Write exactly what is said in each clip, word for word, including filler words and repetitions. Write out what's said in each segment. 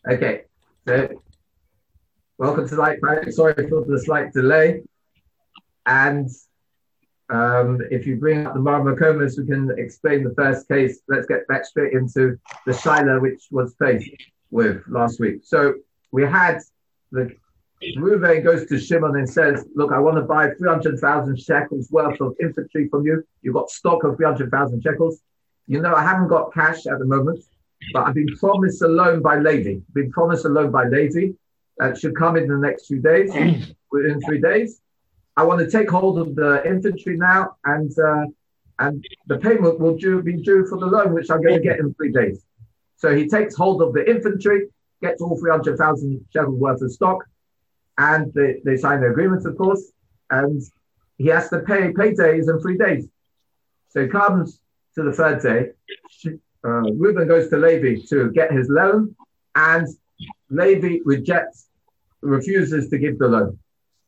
Okay, so welcome to Light Planet. Sorry for the slight delay. And um, if you bring up the Marmacomas, we can explain the first case. Let's get back straight into the Shiloh, which was faced with last week. So we had the Reuven goes to Shimon and says, look, I want to buy three hundred thousand shekels worth of infantry from you. You've got stock of three hundred thousand shekels. You know, I haven't got cash at the moment, but I've been promised a loan by Levi. Been promised a loan by Levi that should come in the next few days, within three days. I want to take hold of the infantry now, and uh, and the payment will due, be due for the loan, which I'm going to get in three days. So he takes hold of the infantry, gets all three hundred thousand shekels worth of stock, and they, they sign the agreement, of course, and he has to pay paydays in three days. So he comes to the third day. Uh, Reuben goes to Levi to get his loan, and Levi rejects, refuses to give the loan.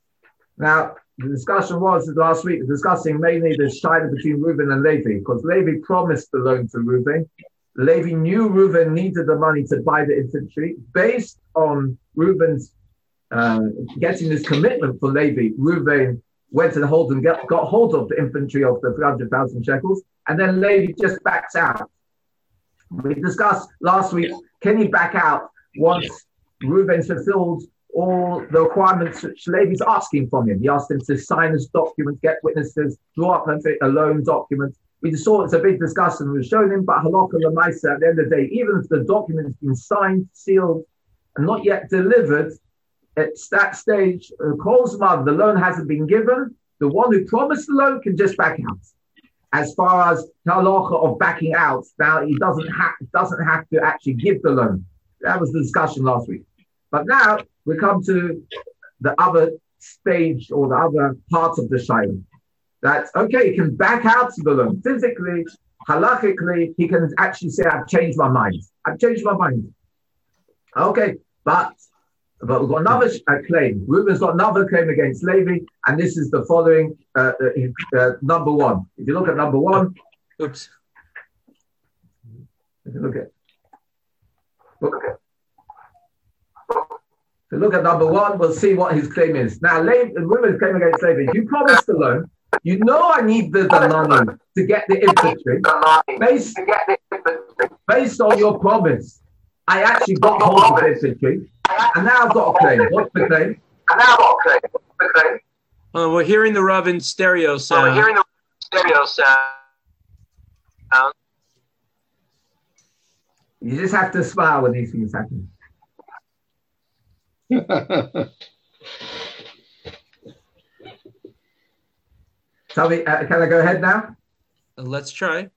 Now, the discussion was last week discussing mainly the shiloh between Reuben and Levi, because Levi promised the loan to Reuben. Levi knew Reuben needed the money to buy the infantry. Based on Reuben's uh, getting this commitment for Levi, Reuben went to the hold and get, got hold of the infantry of the three hundred thousand shekels, and then Levi just backs out. We discussed last week, can he back out once Reuben fulfilled all the requirements which Levi's asking from him? He asked him to sign his document, get witnesses, draw up a loan document. We saw it's a big discussion. We showed him, but halakha l'maisa, at the end of the day, even if the document has been signed, sealed, and not yet delivered, at that stage, uh, Kolzman, the loan hasn't been given. The one who promised the loan can just back out. As far as halakha of backing out, now he doesn't have doesn't have to actually give the loan. That was the discussion last week. But now we come to the other stage or the other part of the shiloh. That's okay, he can back out of the loan. Physically, halachically, he can actually say, I've changed my mind. I've changed my mind. Okay, but, but we've got another uh, claim. Reuben's got another claim against Levi, and this is the following, uh, uh, uh, number one. If you look at number one, oops. If you look at, look at So look at number one, we'll see what his claim is. Now, Reuben's claim against Levi, you promised the loan. You know I need the, the money to get the infantry. Based, based on your promise, I actually got hold of the infantry. And now I've got a claim. What's the claim? And now I've got a claim. What's the claim? Oh, we're hearing the Rav in stereo sound. Oh, we're hearing the stereo sound. You just have to smile when these things happen. Tell me, uh, can I go ahead now? Uh, let's try.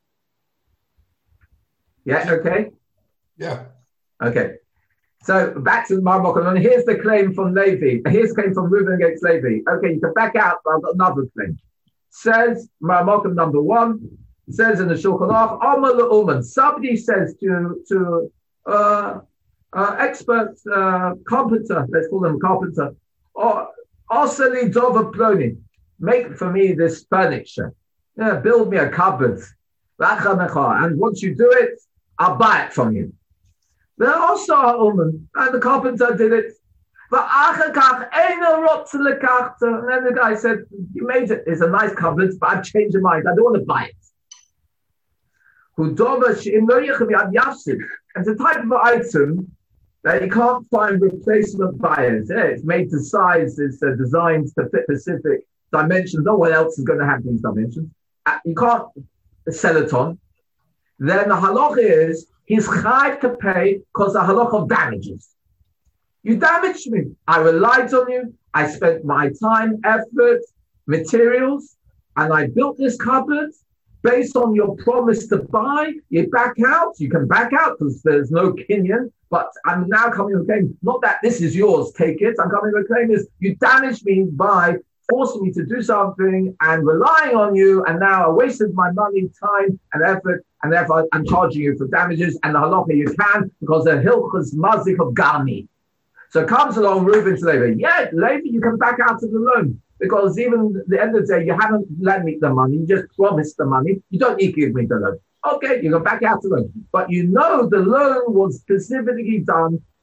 Yeah, okay. Yeah. Okay. So back to the Marmok, and here's the claim from Levi. Here's the claim from Reuben against Levi. Okay, you can back out, but I've got another claim. Says Marmok number one, says in the Shulchan Aruch, Amar le'uman. Somebody says to to uh, uh, expert uh, carpenter, let's call them carpenter, or Asali Dova Ploni, make for me this furniture. Yeah, build me a cupboard. And once you do it, I'll buy it from you. Then also a woman, and the carpenter did it. And then the guy said, you made it, it's a nice cupboard, but I've changed my mind, I don't want to buy it. It's a type of item that you can't find replacement buyers. Yeah, it's made to size, it's uh, designed to fit specific dimensions. No one else is going to have these dimensions. Uh, you can't sell it on. Then the halach is, he's chayv to pay because the halach of damages. You damaged me. I relied on you. I spent my time, effort, materials, and I built this cupboard based on your promise to buy. You back out. You can back out because there's no kinyan. But I'm now coming with a claim, not that this is yours, take it. I'm coming with a claim is you damaged me by forcing me to do something and relying on you, and now I wasted my money, time, and effort, and therefore I'm charging you for damages, and the halacha you can, because the hilchos mazik of Garmi. So it comes along Reuben to Levi. Yeah, Levi, you can back out of the loan, because even at the end of the day, you haven't lent me the money, you just promised the money, you don't need to give me the loan. Okay, you can back out of the loan. But you know the loan was specifically done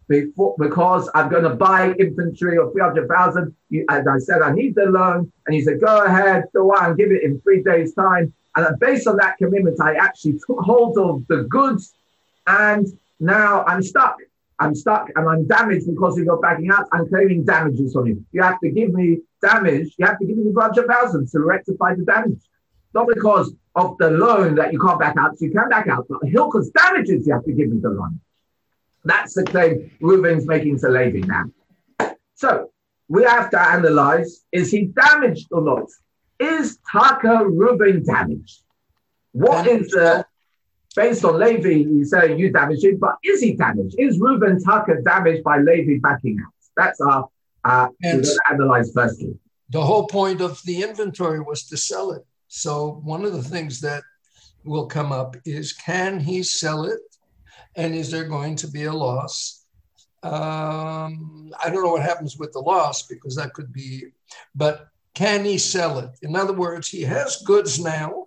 before, because I'm going to buy infantry of three hundred thousand. As I said, I need the loan. And you said, go ahead, go on, give it in three days' time. And based on that commitment, I actually took hold of the goods. And now I'm stuck. I'm stuck and I'm damaged because you're backing out. I'm claiming damages from you. You have to give me damage. You have to give me the one hundred thousand to rectify the damage. Not because of the loan that you can't back out. So you can back out. But Hilchos damages, you have to give me the loan. That's the claim Reuven's making to Levi now. So we have to analyze, is he damaged or not? Is Taka Reuven damaged? What is the... Based on Levi, he's saying you damaged him, but is he damaged? Is Reuven Taka damaged by Levi backing out? That's our, uh, we're going to analyze firstly. The whole point of the inventory was to sell it. So one of the things that will come up is, can he sell it? And is there going to be a loss? Um, I don't know what happens with the loss because that could be, but can he sell it? In other words, he has goods now.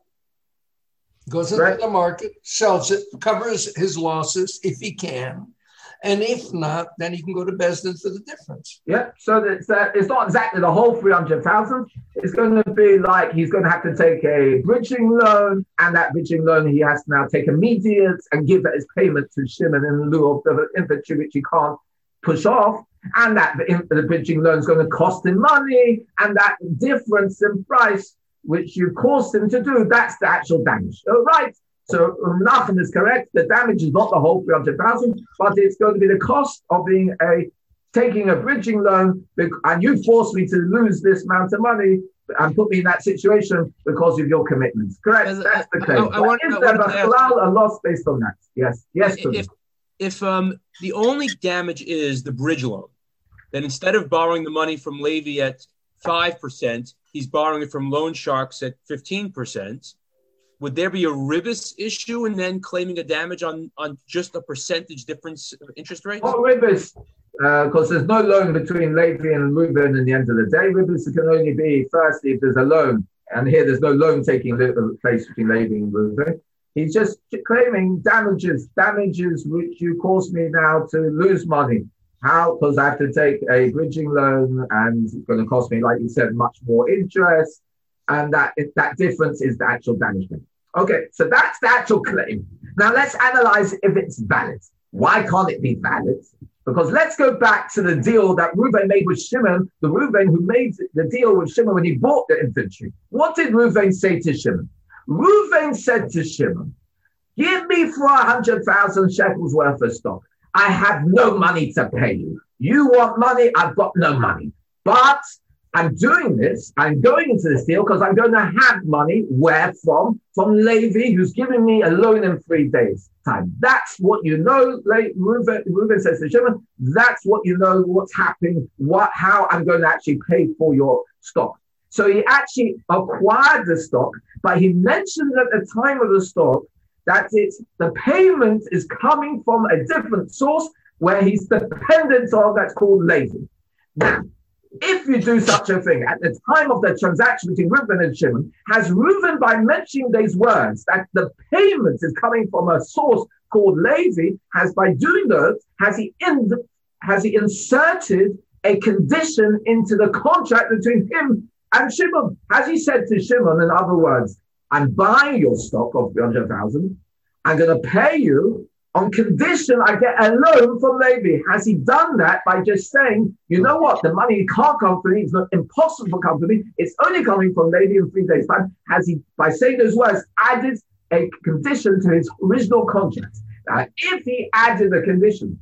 Goes into right. the market, sells it, covers his losses if he can. And if not, then he can go to Beis Din for the difference. Yeah, so it's, uh, it's not exactly the whole three hundred thousand. It's going to be like he's going to have to take a bridging loan, and that bridging loan he has to now take immediate and give it as payment to Shimon in lieu of the inventory which he can't push off. And that the, the bridging loan is going to cost him money, and that difference in price which you caused him to do, that's the actual damage. All right. So Nachum is correct. The damage is not the whole three hundred thousand, but it's going to be the cost of being a taking a bridging loan, and you forced me to lose this amount of money and put me in that situation because of your commitments. Correct. As, that's the claim. I, I, I want, is I there a, a loss based on that? Yes. Yes. If, if um the only damage is the bridge loan, then instead of borrowing the money from Levi at five percent, he's borrowing it from loan sharks at fifteen percent. Would there be a ribis issue and then claiming a damage on, on just a percentage difference of interest rates? Not ribis, because uh, there's no loan between Levi and Reuven at the end of the day. Ribis can only be, firstly, if there's a loan. And here there's no loan taking place between Levi and Reuven. He's just claiming damages, damages which you caused me now to lose money. How? Because I have to take a bridging loan and it's going to cost me, like you said, much more interest. And that that difference is the actual damage. Okay, so that's the actual claim. Now let's analyze if it's valid. Why can't it be valid? Because let's go back to the deal that Reuven made with Shimon, the Reuven who made the deal with Shimon when he bought the infantry. What did Reuven say to Shimon? Reuven said to Shimon, give me four hundred thousand shekels worth of stock. I have no money to pay you. You want money? I've got no money. But I'm doing this, I'm going into this deal because I'm going to have money. Where from? From Levi, who's giving me a loan in three days' time. That's what you know, like Reuven, Reuven says to Shimon, that's what you know, what's happening, what, how I'm going to actually pay for your stock. So he actually acquired the stock, but he mentioned at the time of the stock that it's the payment is coming from a different source where he's dependent on, that's called Levi. Now, if you do such a thing at the time of the transaction between Reuven and Shimon, has Reuven, by mentioning these words, that the payment is coming from a source called Levi, has by doing those, has he in, has he inserted a condition into the contract between him and Shimon? Has he said to Shimon, in other words, I'm buying your stock of three hundred thousand, I'm going to pay you on condition I get a loan from Levi? Has he done that by just saying, you know what, the money can't come from me, it's not impossible to come from me, it's only coming from Levi in three days' time? Has he, by saying those words, added a condition to his original contract? Now, if he added a condition,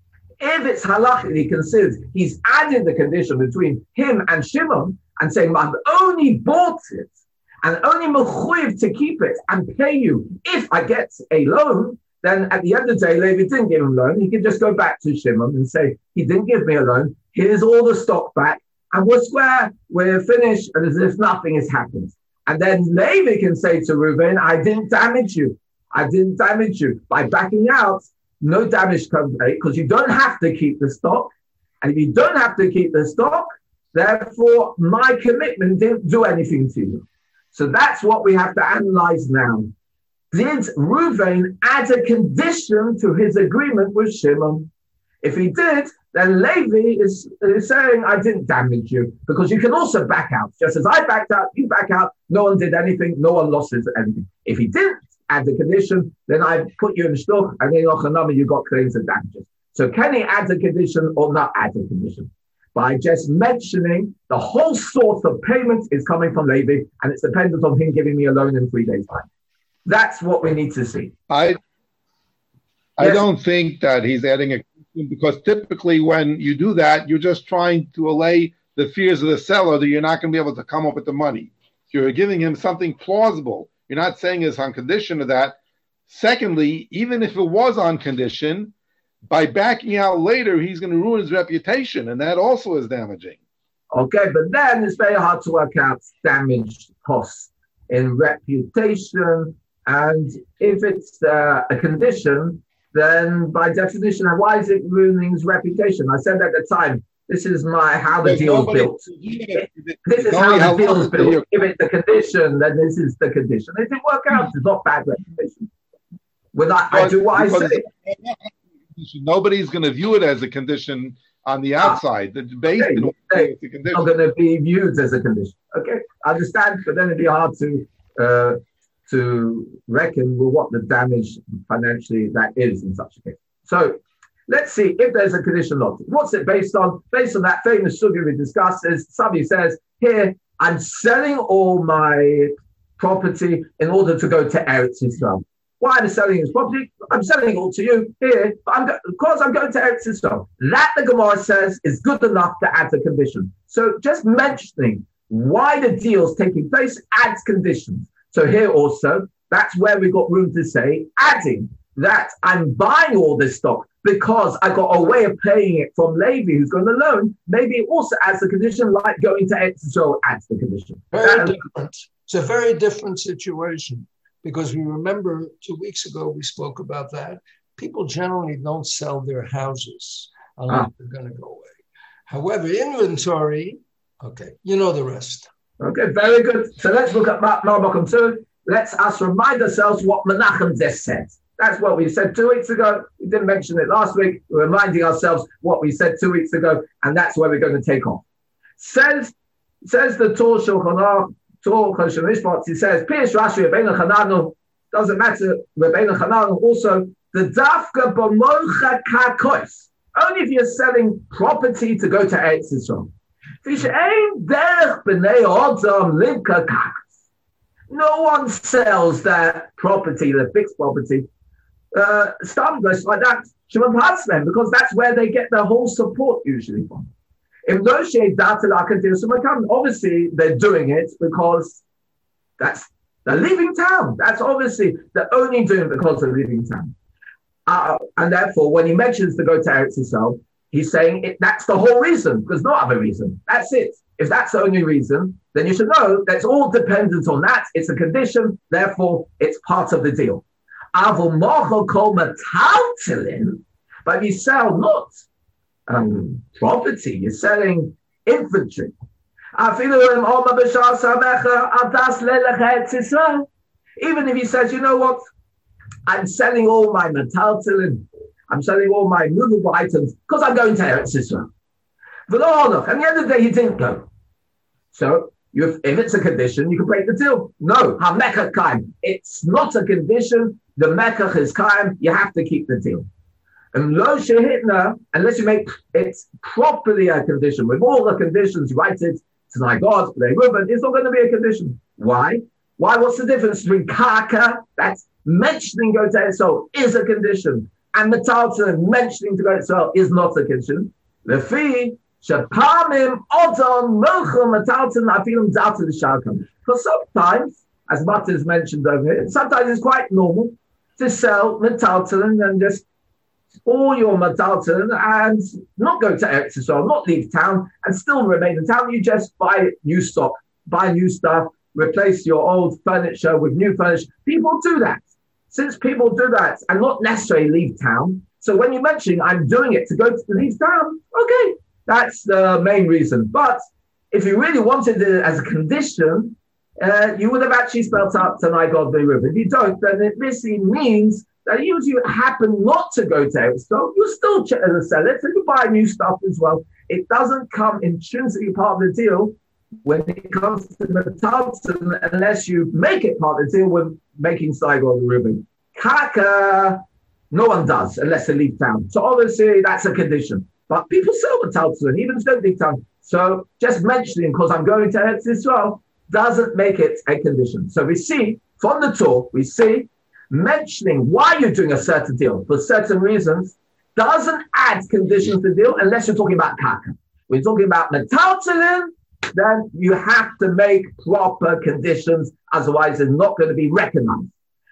if it's halachically he considers he's added the condition between him and Shimon and saying, I've only bought it and only mechuyev to keep it and pay you if I get a loan, then at the end of the day, Levi didn't give him a loan. He can just go back to Shimon and say, he didn't give me a loan. Here's all the stock back. And we're square. We're finished. And as if nothing has happened. And then Levi can say to Reuven, I didn't damage you. I didn't damage you. By backing out, no damage comes because you don't have to keep the stock. And if you don't have to keep the stock, therefore, my commitment didn't do anything to you. So that's what we have to analyze now. Did Reuven add a condition to his agreement with Shimon? If he did, then Levi is, is saying, I didn't damage you, because you can also back out. Just as I backed out, you back out, no one did anything, no one lost anything. If he didn't add the condition, then I put you in shtuch, and then Yochanami, you got claims of damages. So can he add a condition or not add a condition? By just mentioning the whole source of payment is coming from Levi, and it's dependent on him giving me a loan in three days' time. That's what we need to see. I I Yes. don't think that he's adding a, because typically when you do that, you're just trying to allay the fears of the seller that you're not going to be able to come up with the money. You're giving him something plausible. You're not saying it's on condition of that. Secondly, even if it was on condition, by backing out later, he's going to ruin his reputation, and that also is damaging. Okay, but then it's very hard to work out damage costs in reputation. And if it's uh, a condition, then by definition, why is it ruining his reputation? I said at the time, this is my how the There's deal's nobody- built. This is only how how the deal's long the built. deal- If it's the condition, then this is the condition. If it works out, it's not bad reputation. When I, I do what I Because say. nobody's going to view it as a condition on the outside. The debate Okay, is okay. a condition. Not going to be viewed as a condition. Okay, I understand, but then it'd be hard to uh, to reckon with what the damage financially that is in such a case. So let's see if there's a condition logic. What's it based on? Based on that famous sugya we discussed, is somebody says, here, I'm selling all my property in order to go to Eretz Yisrael. Why am I selling his property? I'm selling it all to you here, but I'm go- because I'm going to Eretz Yisrael. That, the Gemara says, is good enough to add a condition. So just mentioning why the deal's taking place adds conditions. So here also, that's where we got room to say, adding that I'm buying all this stock because I got a way of paying it from Levi, who's going to loan. Maybe it also adds the condition, like going to Eretz Yisrael adds the condition. Very That- different. It's a very different situation, because we remember two weeks ago we spoke about that. People generally don't sell their houses unless Ah. they're going to go away. However, inventory, okay, you know the rest. Okay, very good. So let's look at Marmakom two. Let's us remind ourselves what Menachem just said. That's what we said two weeks ago. We didn't mention it last week. We're reminding ourselves what we said two weeks ago, and that's where we're going to take off. Says says the Torah Shulchan Aruch, Torah Choshen Mishpat. He says, Pirush Rashi Rabbeinu Chananu, doesn't matter. Rabbeinu Chananu also the Dafka B'mocha Kakos. Only if you're selling property to go to Eretz Yisrael. No one sells that property, the fixed property, uh, established like that, because that's where they get their whole support usually from. Obviously, they're doing it because that's they're leaving town. That's obviously they're only doing it because they're leaving town. Uh, and therefore, when he mentions to go to Eretz Yisrael, he's saying it, that's the whole reason. There's no other reason. That's it. If that's the only reason, then you should know that's all dependent on that. It's a condition. Therefore, it's part of the deal. But if you sell not um, property, you're selling infantry. Even if he says, you know what, I'm selling all my metaltalin, I'm selling all my movable items because I'm going to Eretz Yisrael. And at the end of the day, he didn't go. So you, if it's a condition, you can break the deal. No, ha-mekach kaim. It's not a condition. The mekach is kaim. You have to keep the deal. And lo shehitna, unless you make it properly a condition, with all the conditions, you write it to my God, it's not going to be a condition. Why? Why? What's the difference between kaka, that's mentioning go to Israel, is a condition, and metaltalin, mentioning to go to Israel, is not a condition? The fee, shapamim, odon, mochum, metaltalin, afilim, dalton, shalkam. Because sometimes, as Matt has mentioned over here, sometimes it's quite normal to sell metaltalin and just all your metaltalin and not go to Eretz Yisrael, not leave town, and still remain in town. You just buy new stock, buy new stuff, replace your old furniture with new furniture. People do that. Since people do that and not necessarily leave town, so when you mention I'm doing it to go to leave town, okay, that's the main reason. But if you really wanted it as a condition, uh, you would have actually spelled out Tanai God Beruv. If you don't, then it basically means that usually happen not to go to Expo, you still check and sell it, so you buy new stuff as well. It doesn't come intrinsically part of the deal when it comes to metalton unless you make it part of the deal with making Saigo or Reuben. Kaka, no one does unless they leave town. So obviously that's a condition. But people sell metalton, even if they don't leave town. So just mentioning, because I'm going to Eretz Yisrael, doesn't make it a condition. So we see from the Torah, we see mentioning why you're doing a certain deal for certain reasons doesn't add conditions to the deal unless you're talking about kaka. When you're talking about metaltalin, then you have to make proper conditions, otherwise it's not going to be recognized.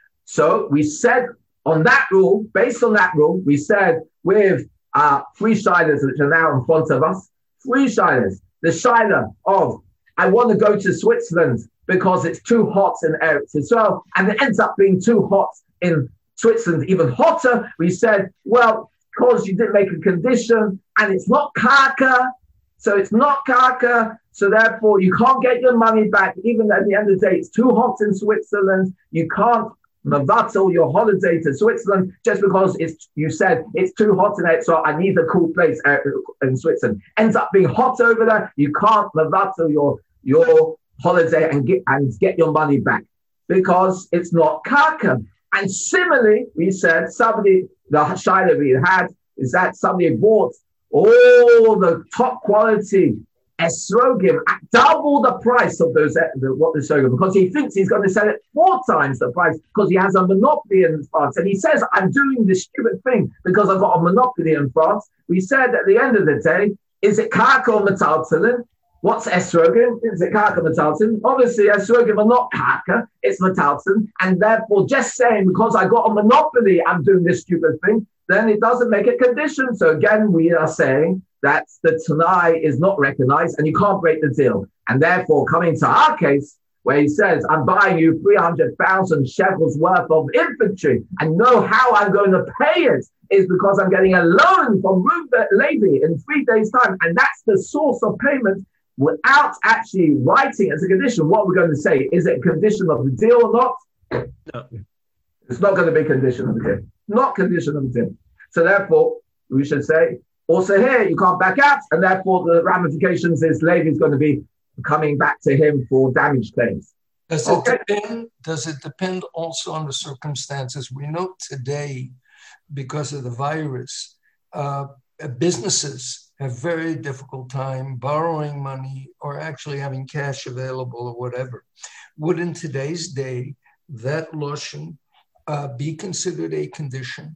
So we said on that rule, based on that rule, we said with uh, three shilas which are now in front of us, three shilas. The shilah of I want to go to Switzerland because it's too hot in Eretz Yisrael, and it ends up being too hot in Switzerland, even hotter. We said, well, because you didn't make a condition, and it's not kaka, so it's not kaka, so therefore you can't get your money back, even at the end of the day, it's too hot in Switzerland. You can't mavatal your holiday to Switzerland just because it's you said it's too hot in it, so I need a cool place in Switzerland. Ends up being hot over there. You can't mavatal your your holiday and get and get your money back because it's not kaka. And similarly, we said somebody the shaila we had is that somebody bought all the top quality esrogim at double the price of those the, what the esrogim because he thinks he's going to sell it four times the price because he has a monopoly in France, and he says I'm doing this stupid thing because I've got a monopoly in France. We said at the end of the day, is it kaka or metaltalin? What's esrogim? Is it kaka metalton? Obviously, esrogim are not kaka, it's metalton. And therefore, just saying because I got a monopoly, I'm doing this stupid thing, then it doesn't make a condition. So again, we are saying that the Tanai is not recognized and you can't break the deal. And therefore, coming to our case, where he says, I'm buying you three hundred thousand shekels worth of infantry and know how I'm going to pay it is because I'm getting a loan from Reuben Levi in three days' time. And that's the source of payment. Without actually writing as a condition, what we're going to say, is it a condition of the deal or not? No. It's not going to be a condition of the deal. Not condition of the deal. So therefore, we should say, also here, you can't back out, and therefore the ramifications is Levi's going to be coming back to him for damage claims. Does it, okay. depend, does it depend also on the circumstances? We know today, because of the virus, uh, businesses have very difficult time borrowing money or actually having cash available or whatever. Would in today's day that lotion uh, be considered a condition?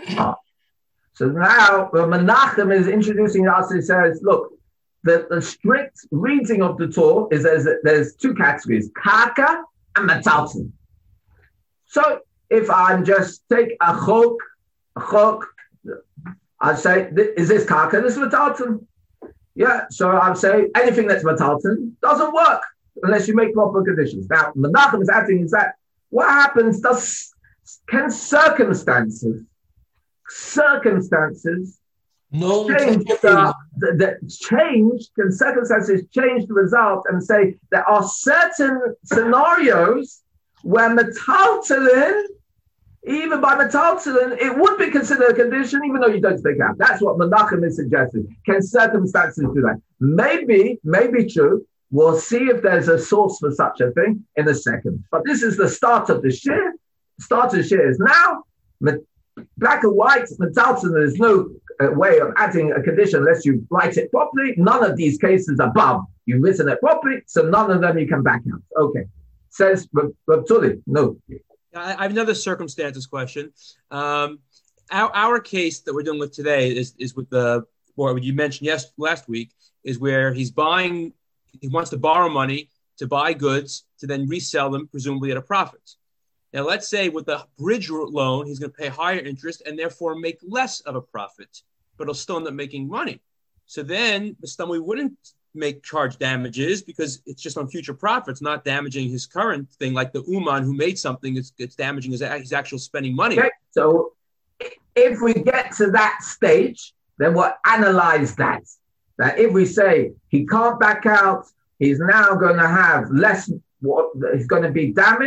So now well, Menachem is introducing us. He says, look, the, the strict reading of the Torah is there's, there's two categories, kaka and metalton. So if I'm just take a chok, a chok, I say, is this kaka? This is metalton. Yeah, so I'll say anything that's metalton doesn't work unless you make proper conditions. Now, Menachem is adding is that what happens? Does can circumstances, circumstances no change the, the, the change? Can circumstances change the result and say there are certain scenarios where metalton, even by metalton, it would be considered a condition, even though you don't speak out. That's what Menachem is suggesting. Can circumstances do that? Maybe, maybe true. We'll see if there's a source for such a thing in a second. But this is the start of the shir. Start of the shir is now. Black and white, metalton, there's no uh, way of adding a condition unless you write it properly. None of these cases above, you've written it properly, so none of them you can back out. Okay. Says Reb Tully, no. I have another circumstances question. Um, our, our case that we're dealing with today is, is with the, or you mentioned yes last week, is where he's buying, he wants to borrow money to buy goods to then resell them, presumably at a profit. Now, let's say with the bridge loan, he's going to pay higher interest and therefore make less of a profit, but he'll still end up making money. So then we wouldn't make charge damages because it's just on future profits, not damaging his current thing, like the Uman who made something, it's, it's damaging his, his actual spending money. Okay, so if we get to that stage, then we'll analyze that. That if we say he can't back out, he's now going to have less, what he's going to be damaged,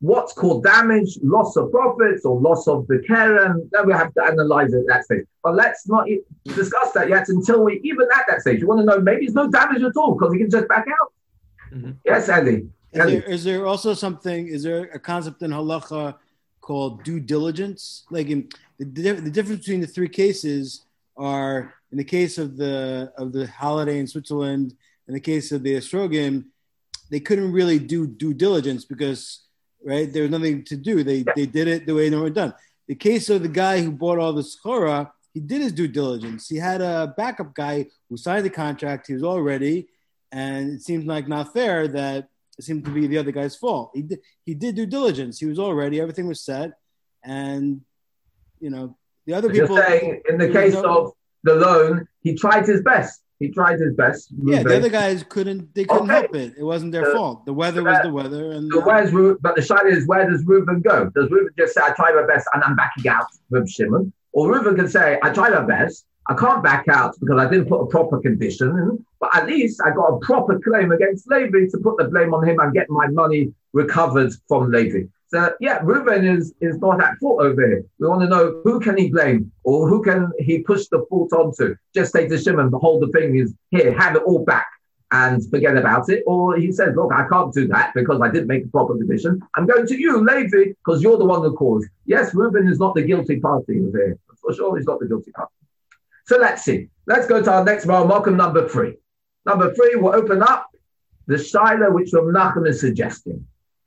what's called damage, loss of profits or loss of the Karen. Then we have to analyze it at that stage. But let's not discuss that yet until we, even at that stage, you want to know maybe it's no damage at all because he can just back out. Mm-hmm. Yes, Andy. Is there, is there also something, is there a concept in halacha called due diligence? Like in, the, the difference between the three cases are, in the case of the of the holiday in Switzerland, in the case of the Estrogim, they couldn't really do due diligence because, right, there was nothing to do. They they did it the way they were done. The case of the guy who bought all the schora, he did his due diligence. He had a backup guy who signed the contract. He was all ready, and it seems like not fair that it seemed to be the other guy's fault. He did, he did due diligence. He was all ready. Everything was set, and you know the other people. You're saying in the case no, of the loan, he tried his best. He tried his best. Yeah, the other guys couldn't. They couldn't okay. help it. It wasn't their uh, fault. The weather was the weather. And so where's Ru- but the shayla is, where does Reuben go? Does Reuben just say, "I tried my best and I'm backing out"? With Shimon, or Reuben can say, "I tried my best. I can't back out because I didn't put a proper condition in, but at least I got a proper claim against Levi to put the blame on him and get my money recovered from Levi." So yeah, Reuben is, is not at fault over here. We want to know who can he blame or who can he push the fault onto. Just say to Shimon, the whole the thing is here, have it all back and forget about it. Or he says, look, I can't do that because I didn't make a proper condition. I'm going to you, Levi, because you're the one who caused. Yes, Reuben is not the guilty party over here. For sure, he's not the guilty party. So let's see. Let's go to our next Mar Malcolm number three. Number three, we'll open up the shayla which Rav Nachum is suggesting.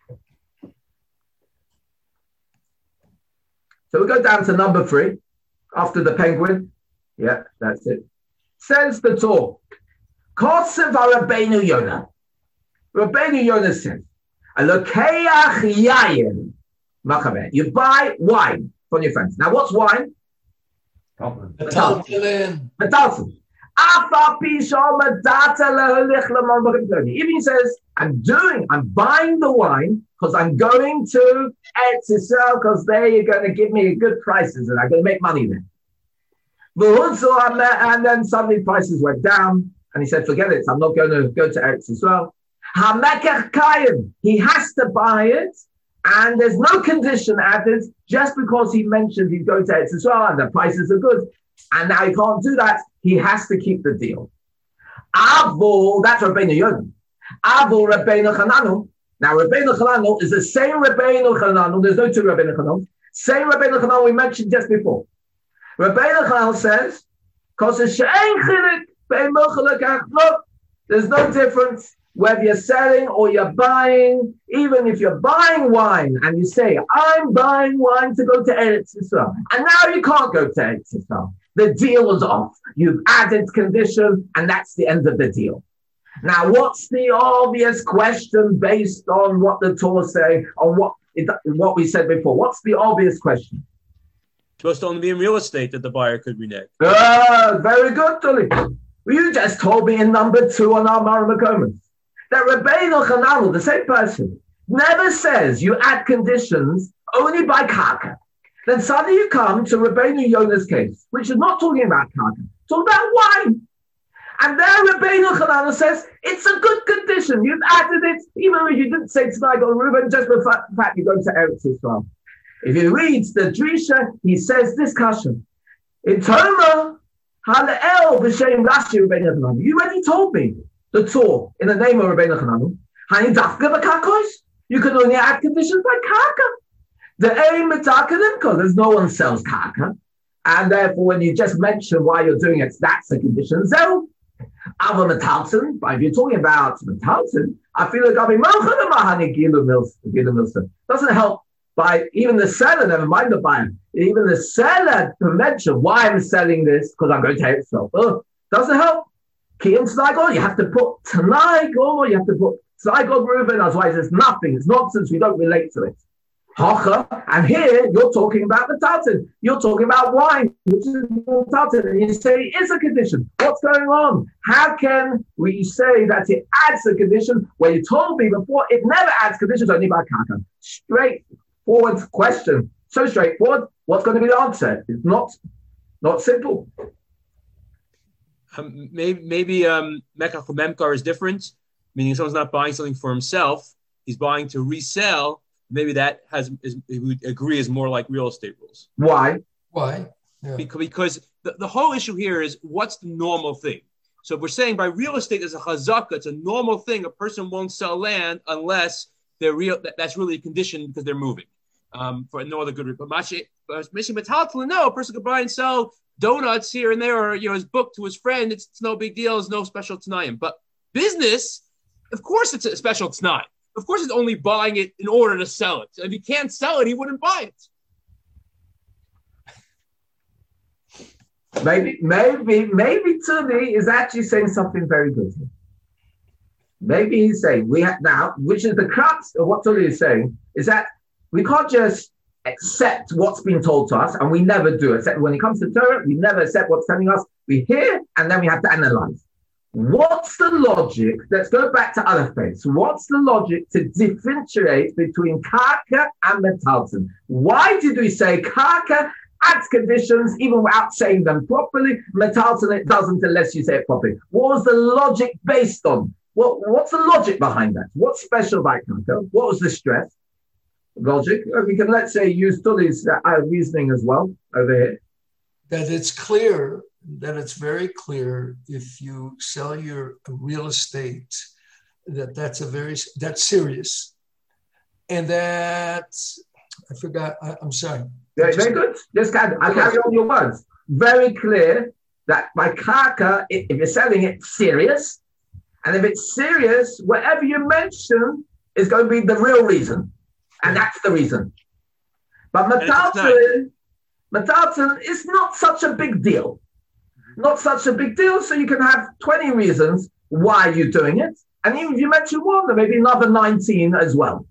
So we go down to number three, after the penguin. Yeah, that's it. Says the Torah, Kosev Rabbeinu Yonah. Rabbeinu Yonah says, Alokeach yayin machaber. You buy wine from your friends. Now, what's wine? Metaltalin. Metaltalin. Even he says, I'm doing, I'm buying the wine because I'm going to Eretz Yisrael because there you're going to give me good prices and I'm going to make money there. And then suddenly prices went down and he said, forget it, I'm not going to go to Eretz Yisrael. He has to buy it and there's no condition added just because he mentioned he's going to Eretz Yisrael and the prices are good. And now he can't do that. He has to keep the deal. Avol, that's Rabbeinu Yonah. Avol Rabbeinu Chananu. Now Rabbeinu Chananu is the same Rabbeinu Chananu. There's no two Rabbeinu Chananu. Same Rabbeinu Chananu we mentioned just before. Rabbeinu Chananu says, there's no difference whether you're selling or you're buying. Even if you're buying wine and you say, I'm buying wine to go to Eretz Yisrael, and now you can't go to Eretz Yisrael. The deal was off. You've added condition, and that's the end of the deal. Now, what's the obvious question based on what the Torah say, on what it, what we said before? What's the obvious question? It's supposed to only be in real estate that the buyer could renege. Ah, very good, Tuli. You just told me in number two on our Mara Makomas that Rabbeinu Chananu, the same person, never says you add conditions only by karka. Then suddenly you come to Rabbeinu Yonah's case, which is not talking about karka, it's talking about wine. And there Rabbeinu Chananu says, it's a good condition. You've added it, even if you didn't say tonight on Reuben, just the fact, the fact you're going to Eretz Yisrael. If you read the Drisha, he says this cushion. In Toma, Halel b'shem Rashi Rabbeinu Chananu. You already told me the Torah in the name of Rabbeinu Chananu. Hani dafka b'karkos. You can only add conditions by karka. The aim of Takalim, because there's no one sells karka. And therefore, when you just mention why you're doing it, that's a condition. So, Ava Metalton, but if you're talking about Metalton, I feel like I'll be Milson. Doesn't help by even the seller, never mind the buyer. Even the seller to mention why I'm selling this, because I'm going to take it so. Oh, doesn't help. Kiyam Tzlaigol, you have to put Tanaigol, you have to put Tzlaigol Reuben, otherwise it's nothing. It's nonsense. We don't relate to it. Hocha, and here you're talking about the tartan. You're talking about wine, which is the tartan, and you say it's a condition. What's going on? How can we say that it adds a condition where you told me before it never adds conditions, only by karka? Straightforward question. So straightforward. What's going to be the answer? It's not, not simple. Um, maybe maybe um, Mekach Memkar is different, meaning someone's not buying something for himself. He's buying to resell. Maybe that has is we would agree is more like real estate rules. Why? Why? Yeah. Because, because the, the whole issue here is what's the normal thing. So if we're saying by real estate is a chazaka, it's a normal thing. A person won't sell land unless they're real. That, that's really a condition because they're moving um, for no other good reason. But mission metaltalin, no, a person could buy and sell donuts here and there, or you know, his book to his friend. It's, it's no big deal. It's no special t'nayim. But business, of course, it's a special t'nayim. Of course, it's only buying it in order to sell it. If he can't sell it, he wouldn't buy it. Maybe, maybe, maybe Tuli is actually saying something very good here. Maybe he's saying we have now, which is the crux of what Tuli is saying, is that we can't just accept what's been told to us, and we never do. Except when it comes to Torah, we never accept what's telling us. We hear, and then we have to analyze. What's the logic? Let's go back to other faiths. What's the logic to differentiate between karka and metalton? Why did we say karka adds conditions even without saying them properly? Metalton, it doesn't unless you say it properly. What was the logic based on? What, what's the logic behind that? What's special about karka? What was the stress? Logic. We can, let's say, use Tuli's uh, reasoning as well over here. That it's clear, that it's very clear if you sell your real estate, that that's a very, that's serious. And that, I forgot, I, I'm sorry. Very, very good. Just carry, I carry on your words. Very clear that by karka, if you're selling it, serious. And if it's serious, whatever you mention is going to be the real reason. And that's the reason. But metalton, metalton is not such a big deal. Not such a big deal. So you can have twenty reasons why you're doing it. And even if you mention one, there may be another nineteen as well.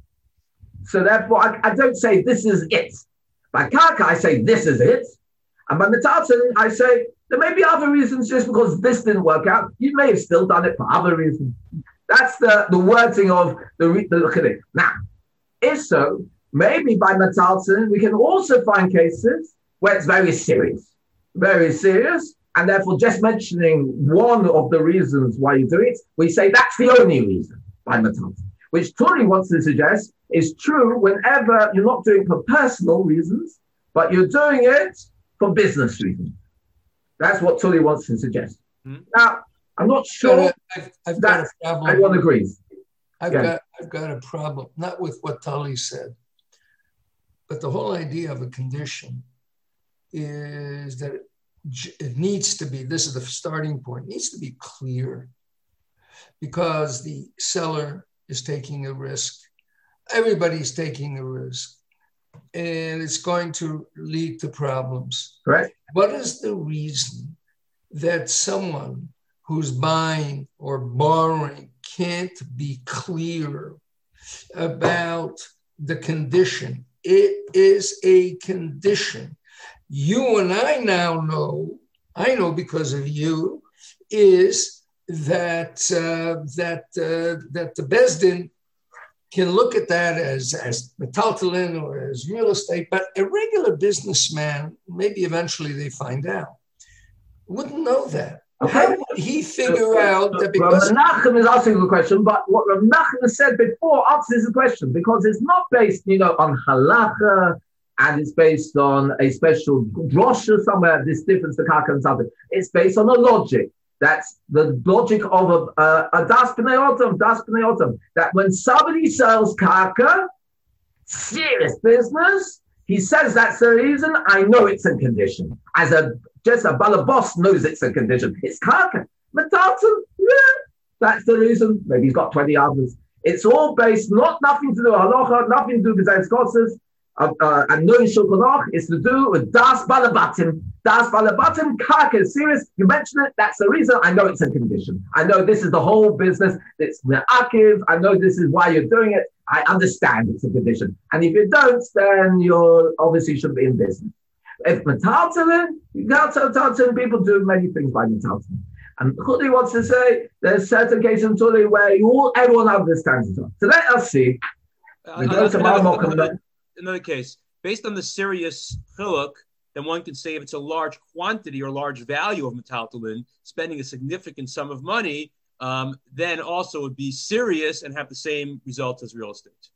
So therefore, I, I don't say this is it. By karka, I say this is it. And by metalton, I say there may be other reasons just because this didn't work out. You may have still done it for other reasons. That's the, the wording of the, re- the look at it. Now, if so, maybe by metalton, we can also find cases where it's very serious. Very serious. And therefore, just mentioning one of the reasons why you do it, we say that's the only reason by metalton. Which Tuli wants to suggest is true whenever you're not doing it for personal reasons, but you're doing it for business reasons. That's what Tuli wants to suggest. Mm-hmm. Now, I'm not sure I've, I've got a problem. Everyone agrees. I've yeah. got I've got a problem, not with what Tuli said, but the whole idea of a condition is that it, it needs to be, this is the starting point, it needs to be clear because the seller is taking a risk. Everybody's taking a risk. And it's going to lead to problems. Right. What is the reason that someone who's buying or borrowing can't be clear about the condition? It is a condition. You and I now know, I know because of you, is that uh, that uh, that the Beis Din can look at that as, as metaltalin or as real estate, but a regular businessman, maybe eventually they find out, wouldn't know that. Okay. How would he figure out that because... Rav Menachem is asking the question, but what Rav Menachem said before answers the question, because it's not based, you know, on halacha, and it's based on a special drosha somewhere, this difference to karka and something. It's based on a logic. That's the logic of a, a, a das b'nei otam, das b'nei otam. That when somebody sells karka, serious business, he says that's the reason. I know it's a condition. As a just a balabos knows it's a condition. It's karka. Metalton, yeah, that's the reason. Maybe he's got twenty others. It's all based, not nothing to do with halacha, nothing to do with his courses. Uh, uh, and no shulchan is to do with das balabatim. Das balabatim, karka is serious. You mention it, that's the reason. I know it's a condition. I know this is the whole business. It's me'akiv. I know this is why you're doing it. I understand it's a condition. And if you don't, then you're obviously should be in business. If metaltalin, metaltalin, people do many things by metaltalin. And Chudi wants to say there's certain cases in Tuli where you all, everyone understands it. So let us see. We go to another, another case. Based on the serious chiluk, then one could say if it's a large quantity or large value of metaltalin, spending a significant sum of money, um, then also would be serious and have the same results as real estate.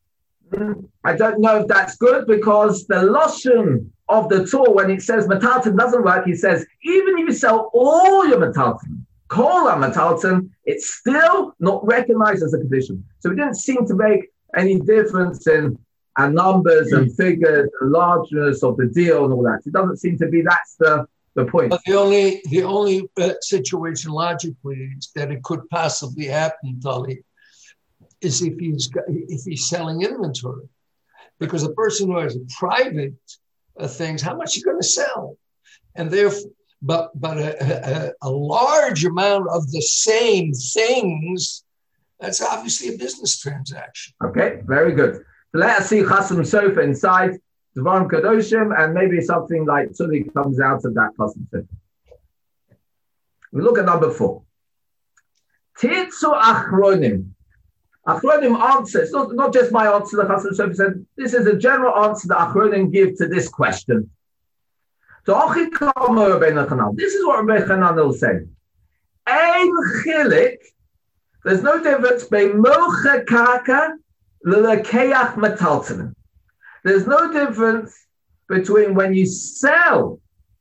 I don't know if that's good because the Lashon of the Torah, when it says Metalton doesn't work, he says, even if you sell all your Metalton, call a Metalton, it's still not recognized as a condition. So it didn't seem to make any difference in our numbers and figures, the largeness of the deal and all that. It doesn't seem to be, that's the, the point. But the only, the only uh, situation logically that it could possibly happen, Tali, is if he's if he's selling inventory, because a person who has private uh, things, how much are you going to sell? And therefore, but but a, a, a large amount of the same things, that's obviously a business transaction. Okay, very good. So let us see Chasam Sofa inside Dvarim Kadoshim, and maybe something like Tzuli comes out of that Chasam Sofa. We look at number four. Titzu Achronim. Achronim answers, not, not just my answer, the Chasam Sofer said, this is a general answer that Achronim give to this question. So, this is what Rabbi Chanan will say. Ein chilik, there's no difference between mocha kaka lelekeach metaltanim. There's no difference between when you sell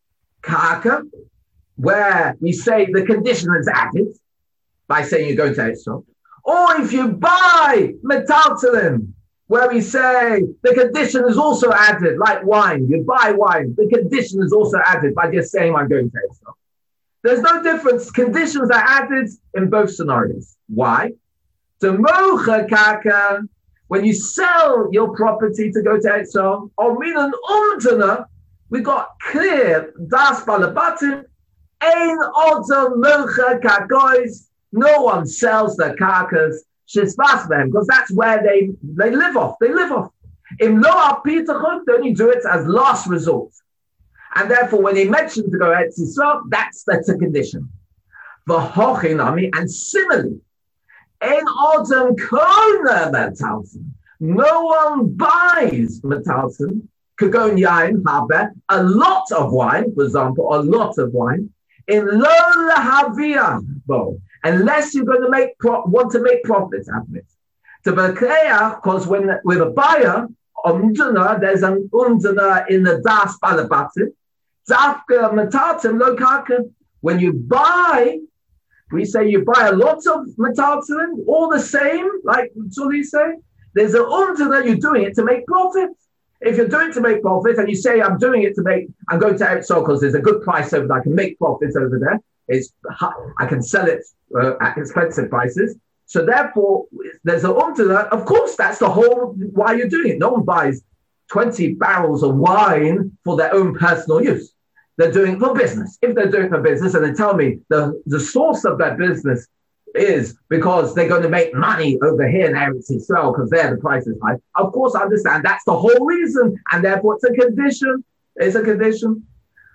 kaka, where we say the condition is added, by saying you're going to Etzor, or if you buy metaltalim, where we say the condition is also added, like wine, you buy wine, the condition is also added by just saying I'm going to Etzor. There's no difference. Conditions are added in both scenarios. Why? To mocha kaka, when you sell your property to go to Etzor, or minan umtana, we got clear das balabatim, ein odza mocha kakois. No one sells their carcass because that's where they, they live off. They live off. In Loa Pitachot, they only do it as last resort. And therefore, when they mention to go Eretz Yisrael, that's, that's a condition. V'hochinami, and similarly, en odem kona metalton. No one buys metalton, kagon yain, habe, a lot of wine, for example, a lot of wine, in lo lahavia, unless you're going to make pro- want to make profits out of it. To Berkeach, because when with a buyer, umdana, there's an umdana in the das balabatim, zafka metatim lo karka. When you buy, we say you buy a lot of metatim, all the same, like Tzuli say, there's an umdana, you're doing it to make profit. If you're doing it to make profit and you say, I'm doing it to make, I'm going to Etzor because there's a good price over there, I can make profits over there. It's, I can sell it uh, at expensive prices. So therefore, there's an umtana. Of course, that's the whole why you're doing it. No one buys twenty barrels of wine for their own personal use. They're doing it for business. If they're doing it for business and they tell me the, the source of that business is because they're going to make money over here in Eretz Yisrael because there the price is high. Of course, I understand that's the whole reason, and therefore it's a condition. It's a condition.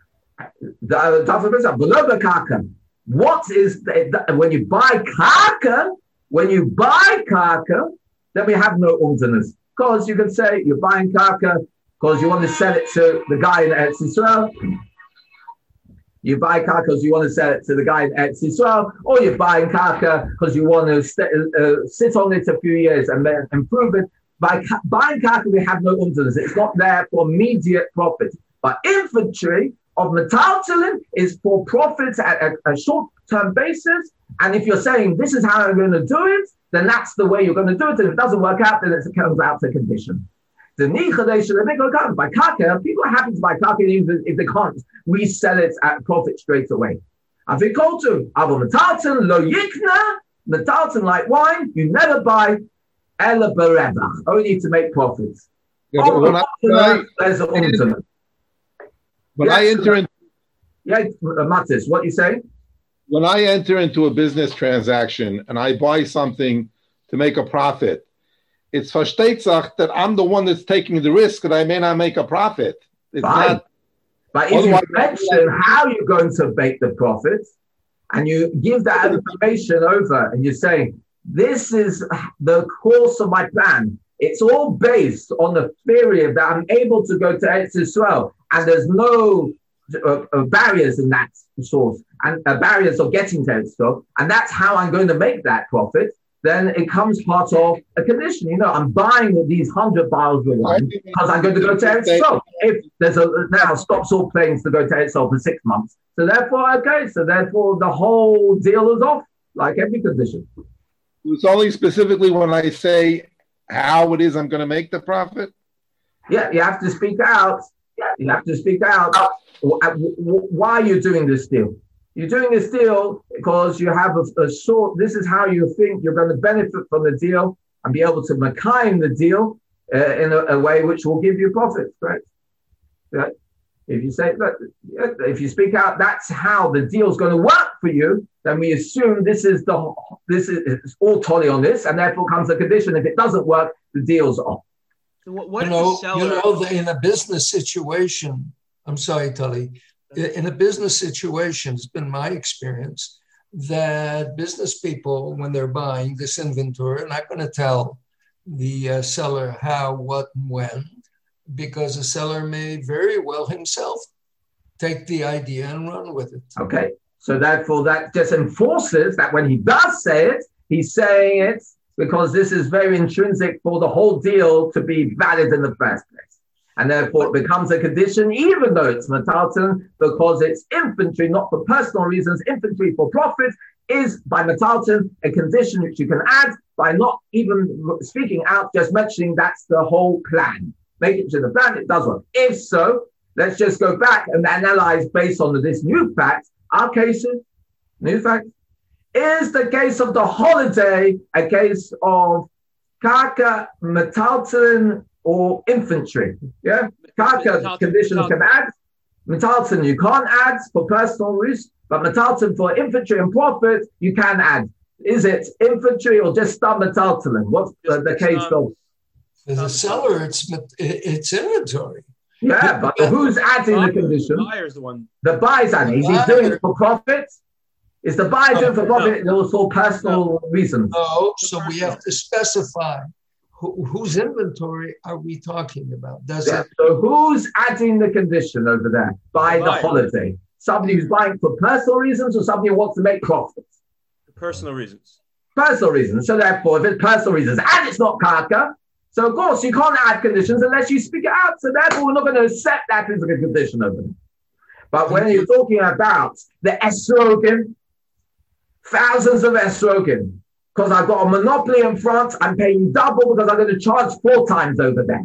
The, what is the, the, when you buy kaka? When you buy kaka, then we have no umzanas, because you can say you're buying kaka because you want to sell it to the guy in Eretz Yisrael. You buy kaka because you want to sell it to the guy in Eretz Yisrael, or you're buying kaka because you want to st- uh, sit on it a few years and then improve it. By ca- buying kaka, we have no umzanas. It's not there for immediate profit. But inventory of metaltalin is for profits at a, a short-term basis. And if you're saying this is how I'm going to do it, then that's the way you're going to do it. And if it doesn't work out, then it comes out to condition. The by kaka, people are happy to buy kaka even if they can't resell it at a profit straight away. Avikoltu, avo metaltalin lo yikna, metaltalin like wine, you never buy ela berevach, only to make profits. Yeah, but when I, when I, there's an when yes, I enter into yeah, Matis, what you say? When I enter into a business transaction and I buy something to make a profit, it's verstehtsach that I'm the one that's taking the risk that I may not make a profit. It's Fine. not. But if you mention how you're going to make the profit and you give that information over and you're saying, this is the course of my plan. It's all based on the theory that I'm able to go to Eretz Yisrael and there's no uh, uh, barriers in that source and uh, barriers of getting to Eretz Yisrael, and that's how I'm going to make that profit. then it comes part of a condition. You know, I'm buying these hundred barrels of wine because I'm going to go to Eretz. If there's a now stops all planes to go to Eretz for six months, so therefore, okay, so therefore the whole deal is off, like every condition. It's only specifically when I say how it is I'm going to make the profit. Yeah, you have to speak out. Yeah, you have to speak out. Why you're doing this deal? You're doing this deal because you have a, a sort. This is how you think you're going to benefit from the deal and be able to makayim the deal uh, in a, a way which will give you profit. Right? Right? If you say, look, if you speak out, that's how the deal's going to work for you. Then we assume this is the this is it's all tolly on this, and therefore comes a condition. If it doesn't work, the deal's off. So what, what you know, seller... you know, in a business situation. I'm sorry, Tully. In a business situation, it's been my experience that business people, when they're buying this inventory, are not going to tell the uh, seller how, what, and when, because the seller may very well himself take the idea and run with it. Okay, so therefore that just enforces that when he does say it, he's saying it because this is very intrinsic for the whole deal to be valid in the first place. And therefore it becomes a condition, even though it's metalton, because it's infantry, not for personal reasons, infantry for profit, is by metalton a condition which you can add by not even speaking out, just mentioning that's the whole plan. Make it to the plan, it does work. If so, let's just go back and analyze based on this new fact, our cases, new fact, is the case of the holiday a case of karka, metalton, or infantry, yeah? Karka conditions can add. Metalton you can't add for personal use, but metalton for infantry and profit you can add. Is it infantry or just stam metalton? What's the, the case of? As a seller, it's it's inventory. Yeah, but who's adding the condition? The buyer's the one. The buyer's adding. Is he doing it for profit? Is the buyer doing it for profit no. or for personal no. reasons? No, so we have to specify. Who, whose inventory are we talking about? Does yeah. it? So who's adding the condition over there by the, the holiday? Somebody who's buying for personal reasons or somebody who wants to make profits? Personal reasons. Personal reasons. So therefore, if it's personal reasons and it's not karka, so of course you can't add conditions unless you speak it out. So therefore, we're not going to accept that as a condition over there. But when you're talking about the esrogin, thousands of esrogin, because I've got a monopoly in France, I'm paying double because I'm going to charge four times over there.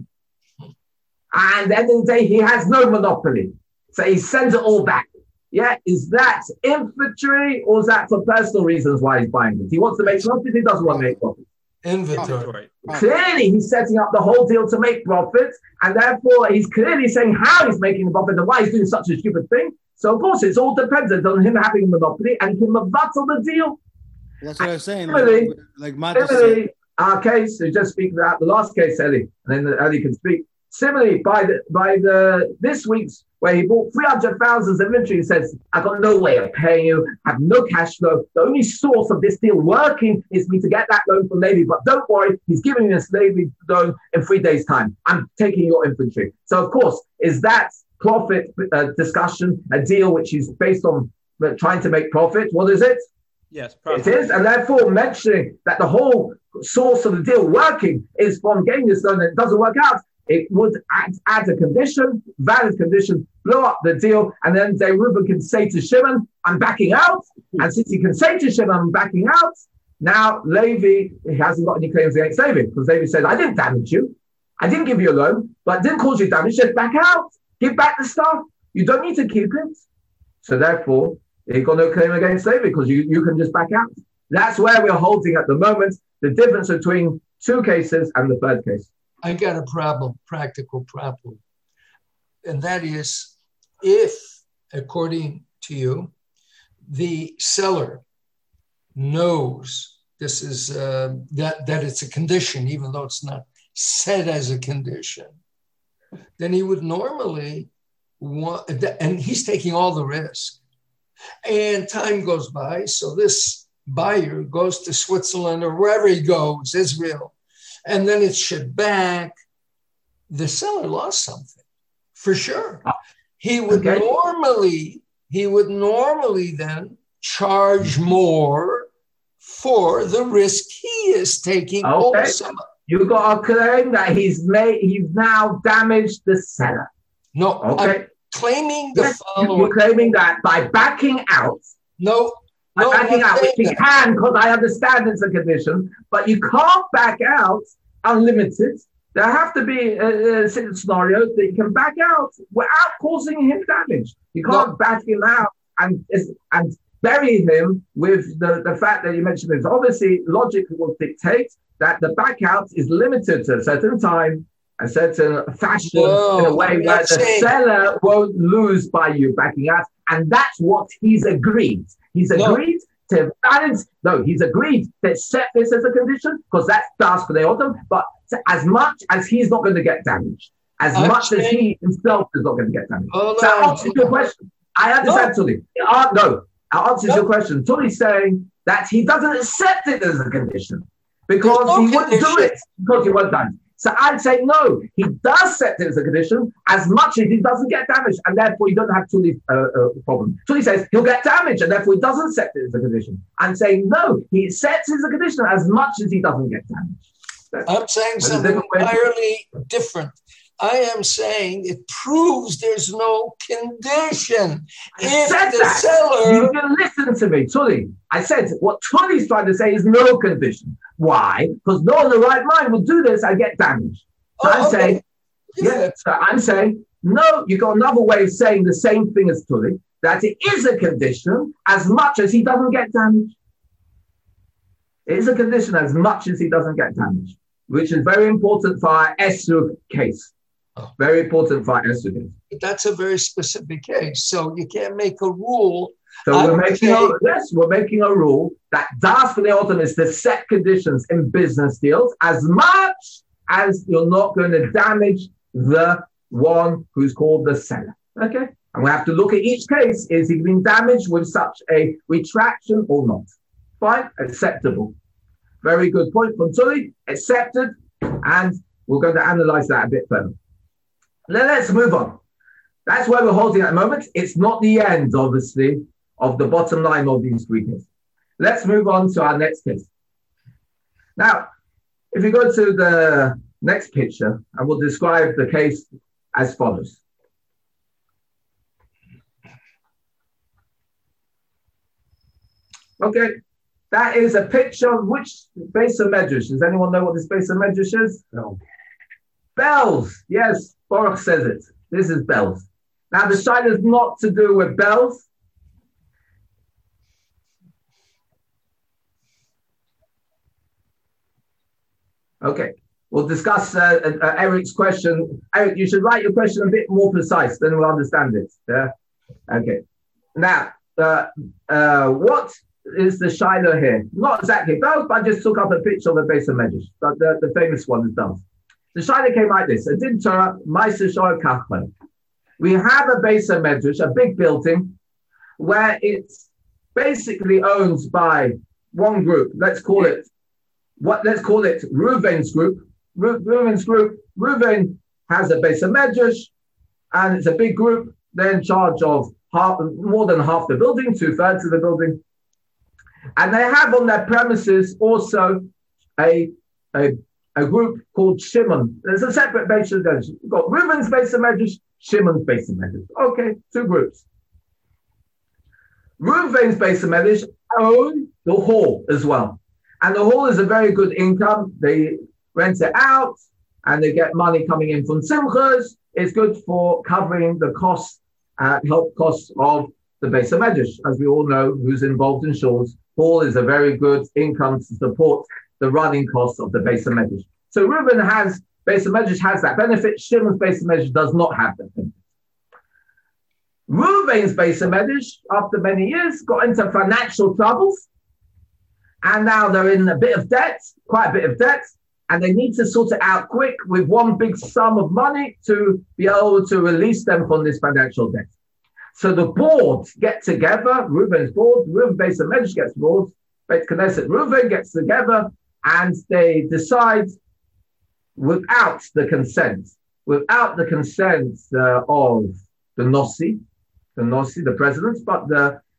And at the end of the day, he has no monopoly. So he sends it all back. Yeah, is that infantry or is that for personal reasons why he's buying it? He wants to make profit, he doesn't want to make profit. Inventory. Clearly, he's setting up the whole deal to make profit, and therefore he's clearly saying how he's making the profit and why he's doing such a stupid thing. So of course, it's all dependent on him having a monopoly and he can battle the deal. That's what I was saying. Similarly, like, like similarly our case, we just speak about the last case, Eli, and then Eli can speak. Similarly, by the by the this week's where he bought three hundred thousand inventory, he says, "I've got no way of paying you. I have no cash flow. The only source of this deal working is me to get that loan from Levi. But don't worry, he's giving me this Levi loan in three days' time. I'm taking your inventory." So, of course, is that profit uh, discussion a deal which is based on uh, trying to make profit? What is it? Yes, profit. It is, and therefore mentioning that the whole source of the deal working is from getting this loan and it doesn't work out, it would add, add a condition, valid condition, blow up the deal, and then say Reuben can say to Shimon, "I'm backing out," and since he can say to Shimon, "I'm backing out," now Levi, he hasn't got any claims against Levi, because Levi says, "I didn't damage you, I didn't give you a loan, but I didn't cause you damage, just back out, give back the stuff, you don't need to keep it." So therefore, he got no claim against Levi because you, you can just back out. That's where we're holding at the moment, the difference between two cases and the third case. I got a problem, practical problem. And that is, if, according to you, the seller knows this is uh, that, that it's a condition, even though it's not said as a condition, then he would normally want, and he's taking all the risk. And time goes by, so this buyer goes to Switzerland or wherever he goes, Israel, and then it's shipped back. The seller lost something, for sure. He would okay. normally, he would normally then charge more for the risk he is taking Okay. also. You got a claim that he's made, he's now damaged the seller. No, Okay. I'm claiming the Yes, following. you're claiming that by backing out, No, by no, I'm backing not out, which saying you that. can, because I understand it's a condition, but you can't back out unlimited. There have to be uh, uh, scenarios that you can back out without causing him damage. You can't No. back him out and and bury him with the, the fact that you mentioned this. Obviously, logic will dictate that the back out is limited to a certain time, a certain fashion, No, in a way I'm where not the saying- seller won't lose by you backing out. And that's what he's agreed. He's No. agreed to balance. No, he's agreed to accept this as a condition because that's task for the autumn. But as much as he's not going to get damaged, as I'm much as saying- he himself is not going to get damaged. Hold So that on. answers your question. I understand, Tully. Uh, no, that answers No. your question. Tully's saying that he doesn't accept it as a condition because There's no he wouldn't do condition. it because he won't damage. So I'd say no, he does accept it as a condition as much as he doesn't get damaged, and therefore you don't have Tully's uh, uh, problem. Tully says he'll get damaged, and therefore he doesn't accept it as a condition. I'm saying no, he accepts it as a condition as much as he doesn't get damaged. That's- I'm saying There's a something different way- entirely different. I am saying it proves there's no condition. If said the that. seller, You can listen to me, Tully. I said what Tully's trying to say is no condition. Why? Because no one in the right mind will do this and get damaged. So Oh, I'm okay. saying, yeah, so I'm saying, no, you got another way of saying the same thing as Tully, that it is a condition as much as he doesn't get damaged. It is a condition as much as he doesn't get damaged, which is very important for our Esrog case. Very important for our Esrog case. that's a very specific case. So you can't make a rule. So I we're would making a, say- yes, we're making a rule that Das for the autumn is to set conditions in business deals as much as you're not going to damage the one who's called the seller. Okay? And we have to look at each case. Is he being damaged with such a retraction or not? Fine, acceptable. Very good point from Tully. Accepted. And we're going to analyze that a bit further. Now let's move on. That's where we're holding at the moment. It's not the end, obviously, of the bottom line of these three cases. Let's move on to our next case. Now, if you go to the next picture, I will describe the case as follows. Okay, that is a picture of which base of Medrash. Does anyone know what this base of Medrash is? No. Bells. Yes, Baruch says it. This is bells. Now, the shine is not to do with bells. Okay, we'll discuss uh, uh, Eric's question. Eric, you should write your question a bit more precise, then we'll understand it. Yeah. Okay. Now, uh, uh, what is the Shiloh here? Not exactly bells, but I just took up a picture of the base of Medrash. But the, the famous one is bells. The Shiloh came like this. A din Torah, Ma'aser Shoel Kachman. We have a base of Medrash, a big building, where it's basically owned by one group. Let's call it what? Let's call it Reuven's group. Ru- Reuven's group. Reuven has a base of Medrash, and it's a big group. They're in charge of half, more than half the building, two thirds of the building, and they have on their premises also a a, a group called Shimon. There's a separate base of Medrash. You've got Reuven's base of Medrash, Shimon's base of Medrash. Okay, two groups. Reuven's base of Medrash own the hall as well. And the hall is a very good income. They rent it out and they get money coming in from simchas. It's good for covering the costs, uh, help costs of the base of Medrash. As we all know, who's involved in shuls, hall is a very good income to support the running costs of the base of Medrash. So Reuven has, base of Medrash has that benefit. Shimon's base of Medrash does not have that benefit. Reuven's base of Medrash, after many years, got into financial troubles. And now they're in a bit of debt, quite a bit of debt. And they need to sort it out quick with one big sum of money to be able to release them from this financial debt. So the board get together, Reuven's board, Reuven base of Medrash gets board, Beit Knesset Reuven gets together, and they decide without the consent, without the consent uh, of the Nossi, the Nossi, the president, but the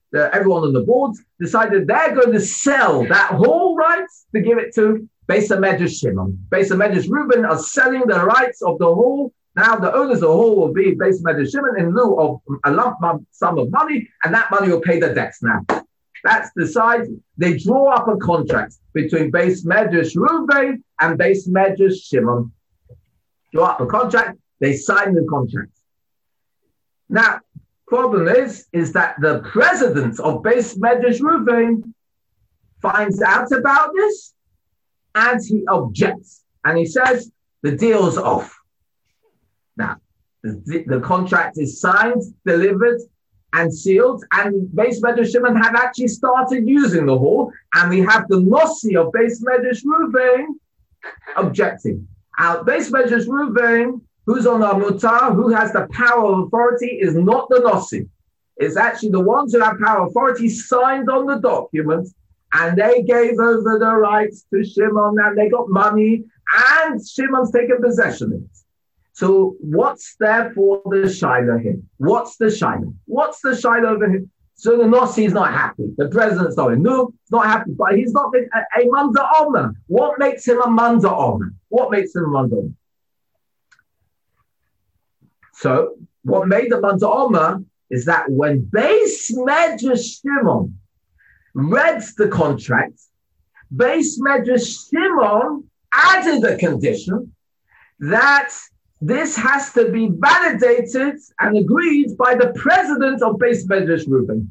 the, everyone on the board decided they're going to sell that whole rights to give it to Beis HaMedrash Shimon. Beis HaMedrash Reuben are selling the rights of the hall. Now the owners of the hall will be Beis HaMedrash Shimon in lieu of a lump sum of money, and that money will pay the debts now. That's the side. They draw up a contract between Beis Medrash Reuven and Beis Medrash Shimon. Draw up a contract. They sign the contract. Now, problem is, is that the president of Beis Medrash Reuven finds out about this, and he objects, and he says the deal's off. Now, the, the contract is signed, delivered, and sealed, and Beis Medrash Shimon have actually started using the hall, and we have the Nossi of Beis Medrash Reuven objecting. Our Beis Medrash Reuven, who's on our mutar, who has the power of authority, is not the Nossi. It's actually the ones who have power of authority signed on the document, and they gave over the rights to Shimon, and they got money, and Shimon's taken possession of it. So what's there for the Shiloh here? What's the Shiloh? What's the Shiloh over here? So the Nossi is not happy. The president's not, no, he's not happy, but he's not a, a Manda Omer. What makes him a Manda Omer? What makes him a Manda Omer? So what made the Manda Omer is that when Beis Medrash Shimon read the contract, Beis Medrash Shimon added a condition that this has to be validated and agreed by the president of Beis Medrash Reuven.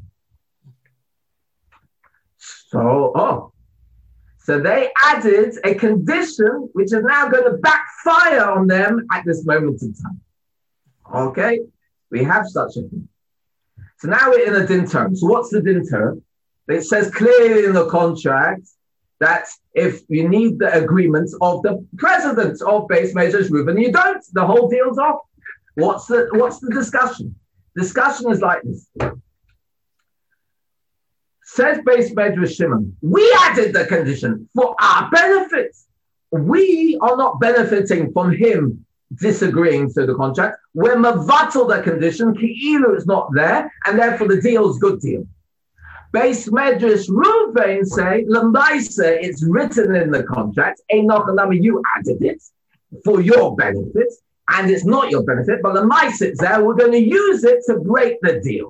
So, oh, so they added a condition which is now going to backfire on them at this moment in time. Okay, we have such a thing. So now we're in a din term. So what's the din term? It says clearly in the contract that if you need the agreement of the president of Beis Medrash Reuven, you don't, the whole deal's off. What's the what's the discussion? Discussion is like this. Says Beis Medrash Shimon, we added the condition for our benefit. We are not benefiting from him disagreeing to the contract. We're mavatal the condition, ki'ilu is not there, and therefore the deal's good deal. Beis Medrash Reuven say, L'maisa, it's written in the contract, Enoch and you added it for your benefit, and it's not your benefit, but L'maisa it's there, we're going to use it to break the deal.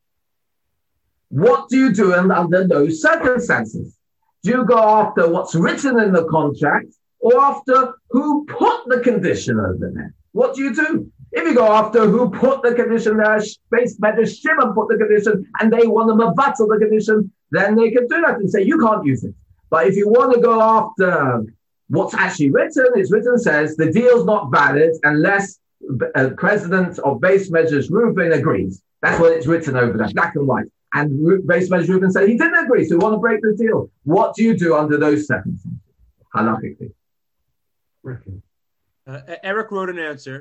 What do you do under those circumstances? Do you go after what's written in the contract, or after who put the condition over there? What do you do? If you go after who put the condition there, Beis Medrash Shimon put the condition, and they want to mavatal the condition, then they can do that and say, you can't use it. But if you want to go after what's actually written, it's written says, the deal's not valid unless a president of Beis Medrash Reuven agrees. That's what it's written over there, black and white. And Beis Medrash Reuven said he didn't agree, so we want to break the deal. What do you do under those circumstances, halachically? Uh, Eric wrote an answer.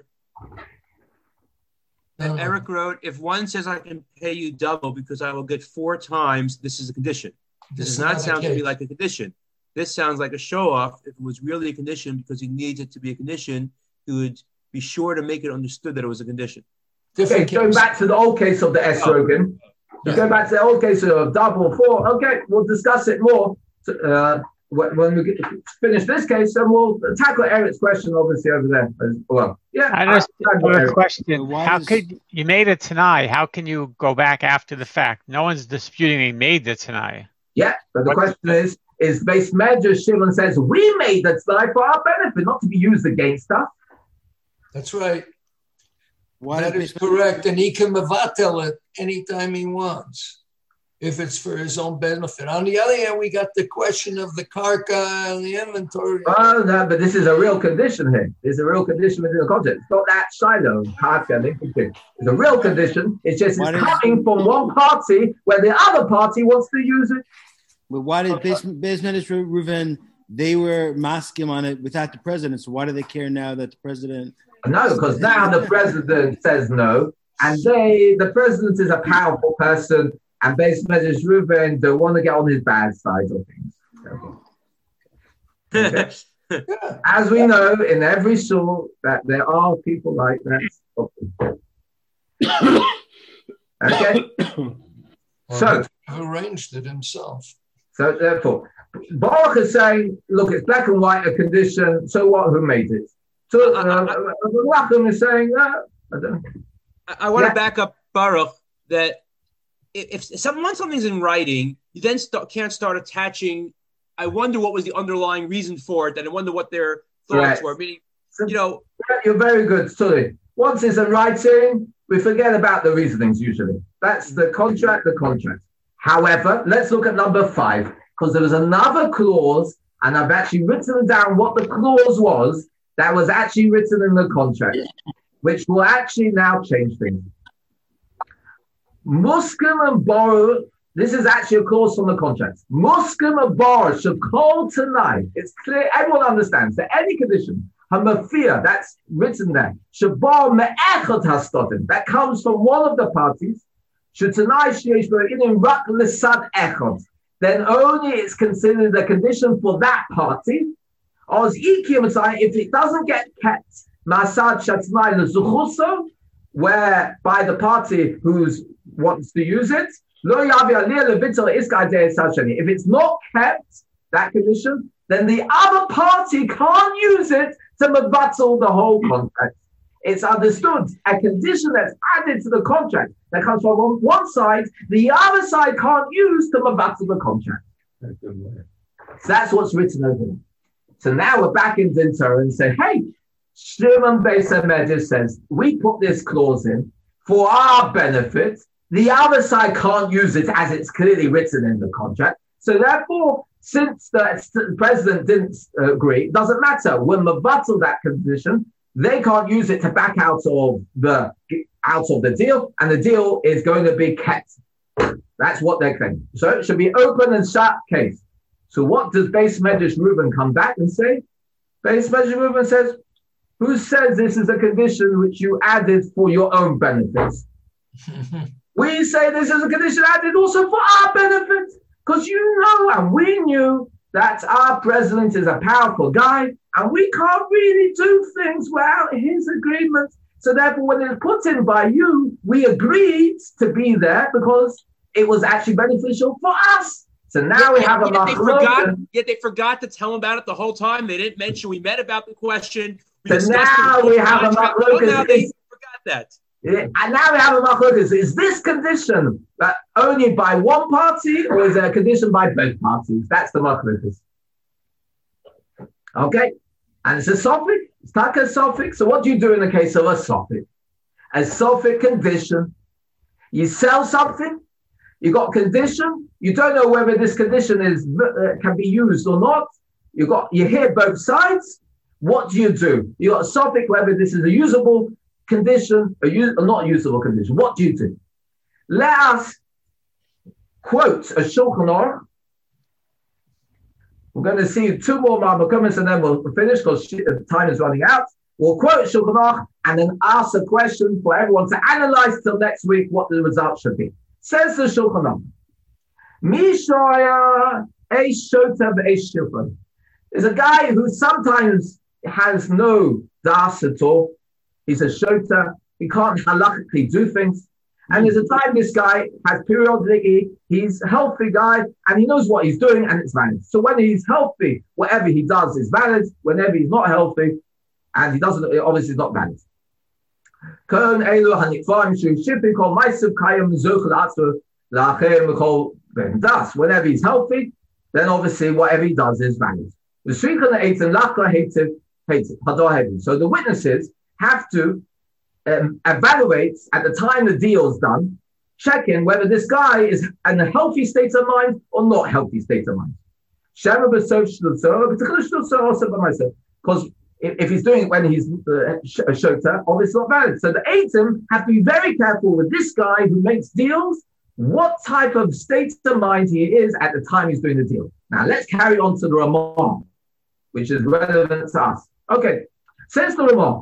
And Eric wrote, if one says I can pay you double because I will get four times, this is a condition. This, this does not sound to me like a condition. This sounds like a show-off. If it was really a condition because he needs it to be a condition, he would be sure to make it understood that it was a condition. Okay, going back to the old case of the estrogen. You go back to the old case of double, four. Okay, we'll discuss it more uh, when we get, finish this case, and we'll tackle Eric's question, obviously, over there as well. Yeah, I just have a question. How is... could you made it tonight? How can you go back after the fact? No one's disputing he made it tonight. Yeah, but the what? question is, is Beis Medrash Shimon says, we made that tonight for our benefit, not to be used against us. That's right. Why that is correct, and he can mevatel it anytime he wants, if it's for his own benefit. On the other hand, we got the question of the karka and the inventory. Oh, no, but this is a real condition here. There's a real condition within the contract. It's not that shiloh, karka and inventory. It's a real condition. It's just it's coming from one party where the other party wants to use it. But why did Beis Medrash Reuven, they were masking on it without the president, so why do they care now that the president... No, because now the president says no, and they, the president is a powerful person, and Beis Medrash Reuven don't want to get on his bad side of things. Okay. Okay. As we know, in every shul, that there are people like that. Okay. Or So he arranged it himself. So therefore, Baruch is saying, look, it's black and white, a condition. So what? Who made it? So uh, Racham is saying, uh, I, don't I, I want yeah. to back up Baruch that if, if some, once something's in writing, you then start, can't start attaching. I wonder what was the underlying reason for it, and I wonder what their thoughts right. were. Meaning, you know, you're very good. Sorry. Once it's in writing, we forget about the reasonings usually. That's the contract, the contract. However, let's look at number five, because there was another clause, and I've actually written down what the clause was that was actually written in the contract, which will actually now change things. Muskim and borrow, this is actually a clause from the contract. Muskim and borrow should call tonight. It's clear, everyone understands that any condition, hamafia, that's written there, should borrow me'echot hastotin, that comes from one of the parties, should tonight sheyesh in rak l'sad echot, then only it's considered a condition for that party. Or if it doesn't get kept, masad shatnai lezuchuso, where by the party who wants to use it, lo yavi aliyah levitel iskay de sashani. If it's not kept, that condition, then the other party can't use it to mevatel the whole contract. It's understood a condition that's added to the contract that comes from one side, the other side can't use to mevatel the contract. So that's what's written over there. So now we're back in Din Torah and say, hey, Shimon Beis HaMedrash says, we put this clause in for our benefit. The other side can't use it as it's clearly written in the contract. So therefore, since the president didn't uh, agree, it doesn't matter. When mevatel that condition, they can't use it to back out of the out of the deal, and the deal is going to be kept. That's what they're claiming. So it should be open and shut case. So what does Beis Medrash Reuben come back and say? Beis Medrash Reuben says, who says this is a condition which you added for your own benefits? We say this is a condition added also for our benefit, because you know and we knew that our president is a powerful guy and we can't really do things without his agreement. So therefore, when it was put in by you, we agreed to be there because it was actually beneficial for us. So now we have a yet they forgot. Yet they forgot to tell him about it the whole time. They didn't mention we met about the question. We so now we have a machlokas. Now they forgot that. Yeah, and now we have a machlokas. Is this condition that only by one party, or is it a condition by both parties? That's the machlokas. Okay, and it's a suffix. It's like a suffix. So what do you do in the case of a suffix? A suffix condition. You sell something. You got condition. You don't know whether this condition is uh, can be used or not. You got you hear both sides. What do you do? You got a suffix whether this is a usable condition or, u- or not usable condition. What do you do? Let us quote a Shulchan Aruch. We're going to see two more Ma'amar comments and then we'll finish because time is running out. We'll quote Shulchan Aruch and then ask a question for everyone to analyze till next week what the result should be. Says the Shulchan Aruch, Mishaya Eish Shota V'Eish Shilpon. There's a guy who sometimes has no das at all. He's a shota. He can't halachically do things. And there's a time this guy has periodically, he's a healthy guy and he knows what he's doing and it's valid. So when he's healthy, whatever he does is valid. Whenever he's not healthy and he doesn't, it obviously is not valid. Whenever he's healthy, then obviously whatever he does is valid. So the witnesses have to um, evaluate at the time the deal is done, checking whether this guy is in a healthy state of mind or not healthy state of mind. Because if, if he's doing it when he's uh, a shota, obviously not valid. So the Eitim have to be very careful with this guy who makes deals, what type of state of mind he is at the time he's doing the deal. Now let's carry on to the Ramah, which is relevant to us. Okay, says the Ramah.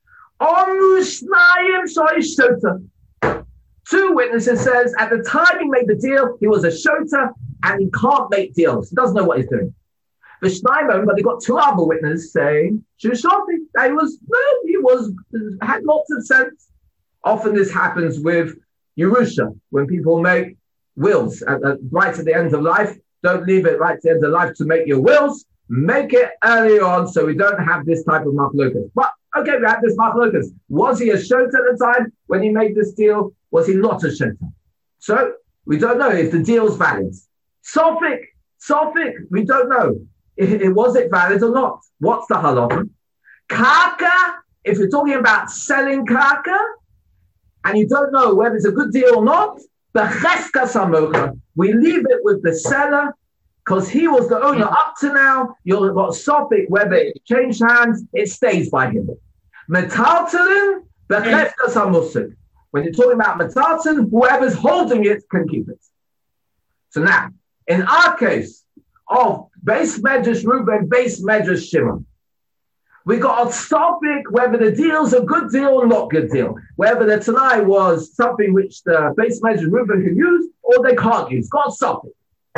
Two witnesses says at the time he made the deal, he was a shota and he can't make deals. He doesn't know what he's doing. But they got two other witnesses saying he was no, he was had lots of sense. Often this happens with Yerusha when people make wills at, at, right at the end of life. Don't leave it right at the end of life to make your wills. Make it early on so we don't have this type of machlokas. But okay, we had this machlokas. Was he a shota at the time when he made this deal? Was he not a shota? So we don't know if the deal's valid. Sophic, Sophic, we don't know. If it, was it valid or not? What's the halacha? Karka, if you're talking about selling karka, and you don't know whether it's a good deal or not, b'cheska samocha, we leave it with the seller, because he was the owner up to now. You've got Sophic, whether it changed hands, it stays by him. Metaltalin, b'cheska samusik. When you're talking about metaltalin, whoever's holding it can keep it. So now, in our case of base medrash Reuben, base medrash Shimon, we got a topic whether the deal's a good deal or not good deal, whether the Tanai was something which the base medrash Reuben can use or they can't use. Got a topic.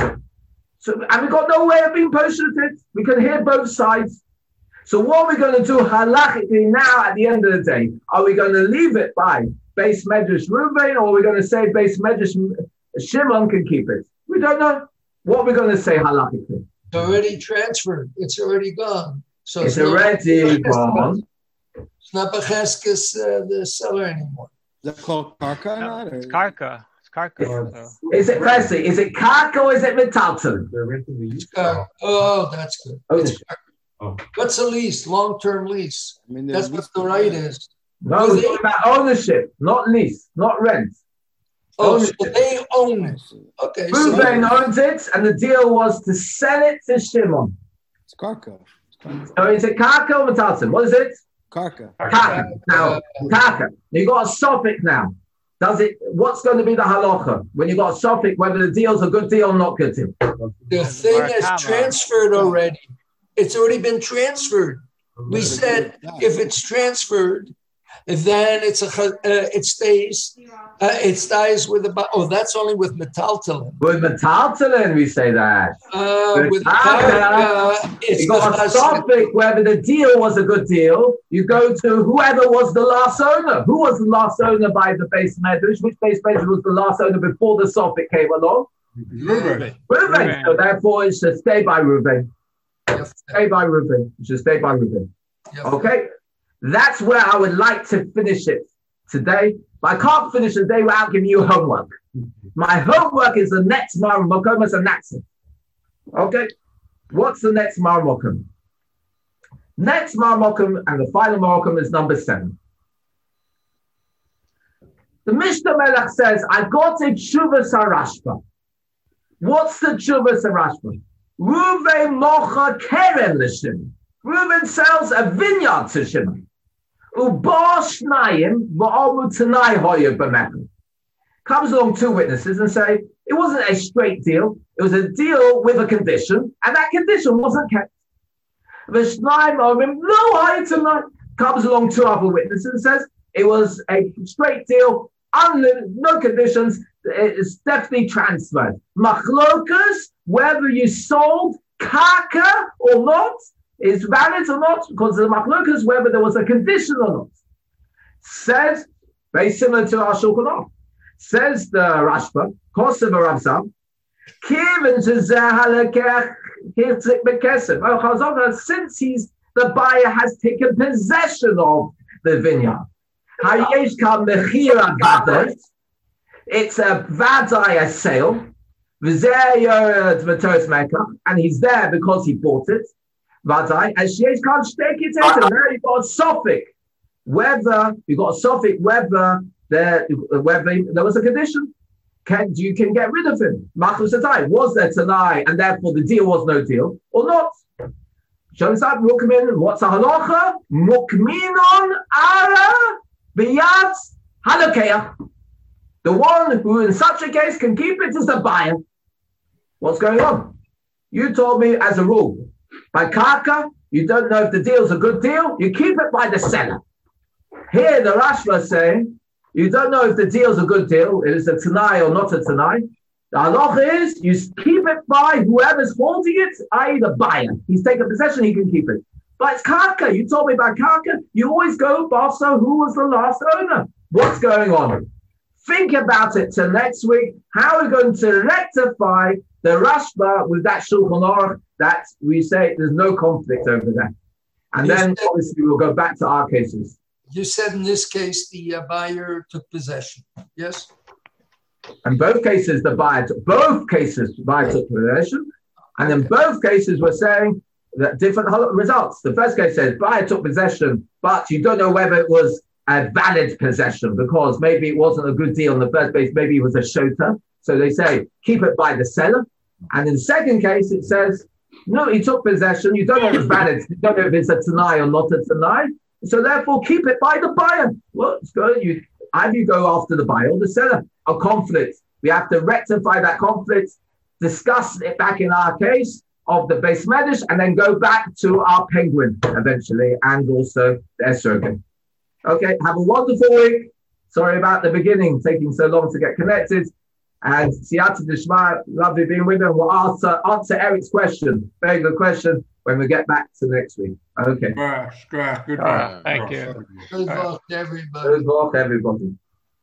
So, and we've got no way of being posted. We can hear both sides. So what are we going to do halachically now at the end of the day? Are we going to leave it by base medrash Reuben, or are we going to say base medrash Shimon can keep it? We don't know. What are we going to say halachically? It's already transferred. It's already gone. So it's, it's already gone. It's not b'cheskes uh, the seller anymore. Is that called karka? No, Not, or? it's karka. It's karka. So. Is it firstly? Is it karka or is it metalton? It's karka. Oh, that's good. Oh, it's oh. What's a lease? Long-term lease. I mean, that's what the right is. No, we're talking about ownership, not lease, not rent. Oh, ownership. So they own it. Okay. Reuben so owns it, and the deal was to sell it to Shimon. It's karka. So is it karka or metalton? What is it? Karka. Karka. Now, karka. You got a sophic now. Does it? What's going to be the halacha when you got a sophic? Whether the deal's a good deal or not good deal? The thing is transferred already. It's already been transferred. We said if it's transferred, then it's a uh, it stays. Uh, it stays with the. Oh, that's only with metaltalin. With metaltalin, we say that. Uh, with karka, it's you got a topic whether the deal was a good deal. You go to whoever was the last owner. Who was the last owner by the base medrash? Which base medrash was the last owner before the Sophic came along? Reuben. Reuben. So therefore, it should stay by Reuben. Stay by Reuben. It should stay by Reuben. Okay. That's where I would like to finish it today. But I can't finish the day without giving you homework. My homework is the next Maramokum as a Naxim. Okay? What's the next Maramokum? Next Maramokum and the final Maramokum is number seven. The Mishnah Melech says, I got a Tshuva Sarashba. What's the Tshuva Sarashba? Reuven Mocha Keren L'Shimon. Reuven sells a vineyard to Shimon. Comes along two witnesses and say, it wasn't a straight deal. It was a deal with a condition, and that condition wasn't kept. Comes along two other witnesses and says, it was a straight deal, no conditions, it's definitely transferred. Machlokas, whether you sold karka or not, is valid or not, because the machlokas whether there was a condition or not. Says, very similar to our Shulchan Aruch, says the Rashba, Kosev Ramsam, since he's the buyer has taken possession of the vineyard. It's a vadai, a sale, and he's there because he bought it. Vadai, and Sheish can't stake it into. Now you've got a Sophic. Whether you've got a Sophic, whether there, whether there was a condition, can you can get rid of him. Machlus Tanai, was there Tanai, and therefore the deal was no deal, or not? Shonsad Mukmin, what's a halacha? Mukminon ara biyat halakeya. The one who in such a case can keep it is the buyer. What's going on? You told me as a rule, by karka, you don't know if the deal's a good deal, you keep it by the seller. Here, the Rashba is saying, you don't know if the deal's a good deal, it is a Tanai or not a Tanai. The halacha is, you keep it by whoever's holding it, that is the buyer. He's taken possession, he can keep it. But it's karka, you told me about karka, you always go, Bafsa, who was the last owner? What's going on? think about it till next week. How are we going to rectify the Rashba with that Shulchan Aruch that we say there's no conflict over that? And You then said- obviously we'll go back to our cases. You said in this case, the uh, buyer took possession. Yes? In both cases, the buyer took, both cases, the buyer took possession. And in both cases, we're saying that different hol- results. The first case says buyer took possession, but you don't know whether it was a valid possession because maybe it wasn't a good deal in the first place. Maybe it was a shota. So they say, keep it by the seller. And in the second case, it says, no, he took possession. You don't know if it's valid. You don't know if it's a Tanai or not a Tanai. So therefore, keep it by the buyer. Well, it's good. You, either you go after the buyer or the seller. A conflict. We have to rectify that conflict, discuss it back in our case of the base medish, and then go back to our penguin eventually, and also the esrogin. Okay, have a wonderful week. Sorry about the beginning, taking so long to get connected. And Siyata Dishma, lovely being with them. We'll answer, answer Eric's question. Very good question when we get back to next week. Okay. Gosh, gosh, good Uh, luck. thank you. Good luck to everybody. Good luck, everybody.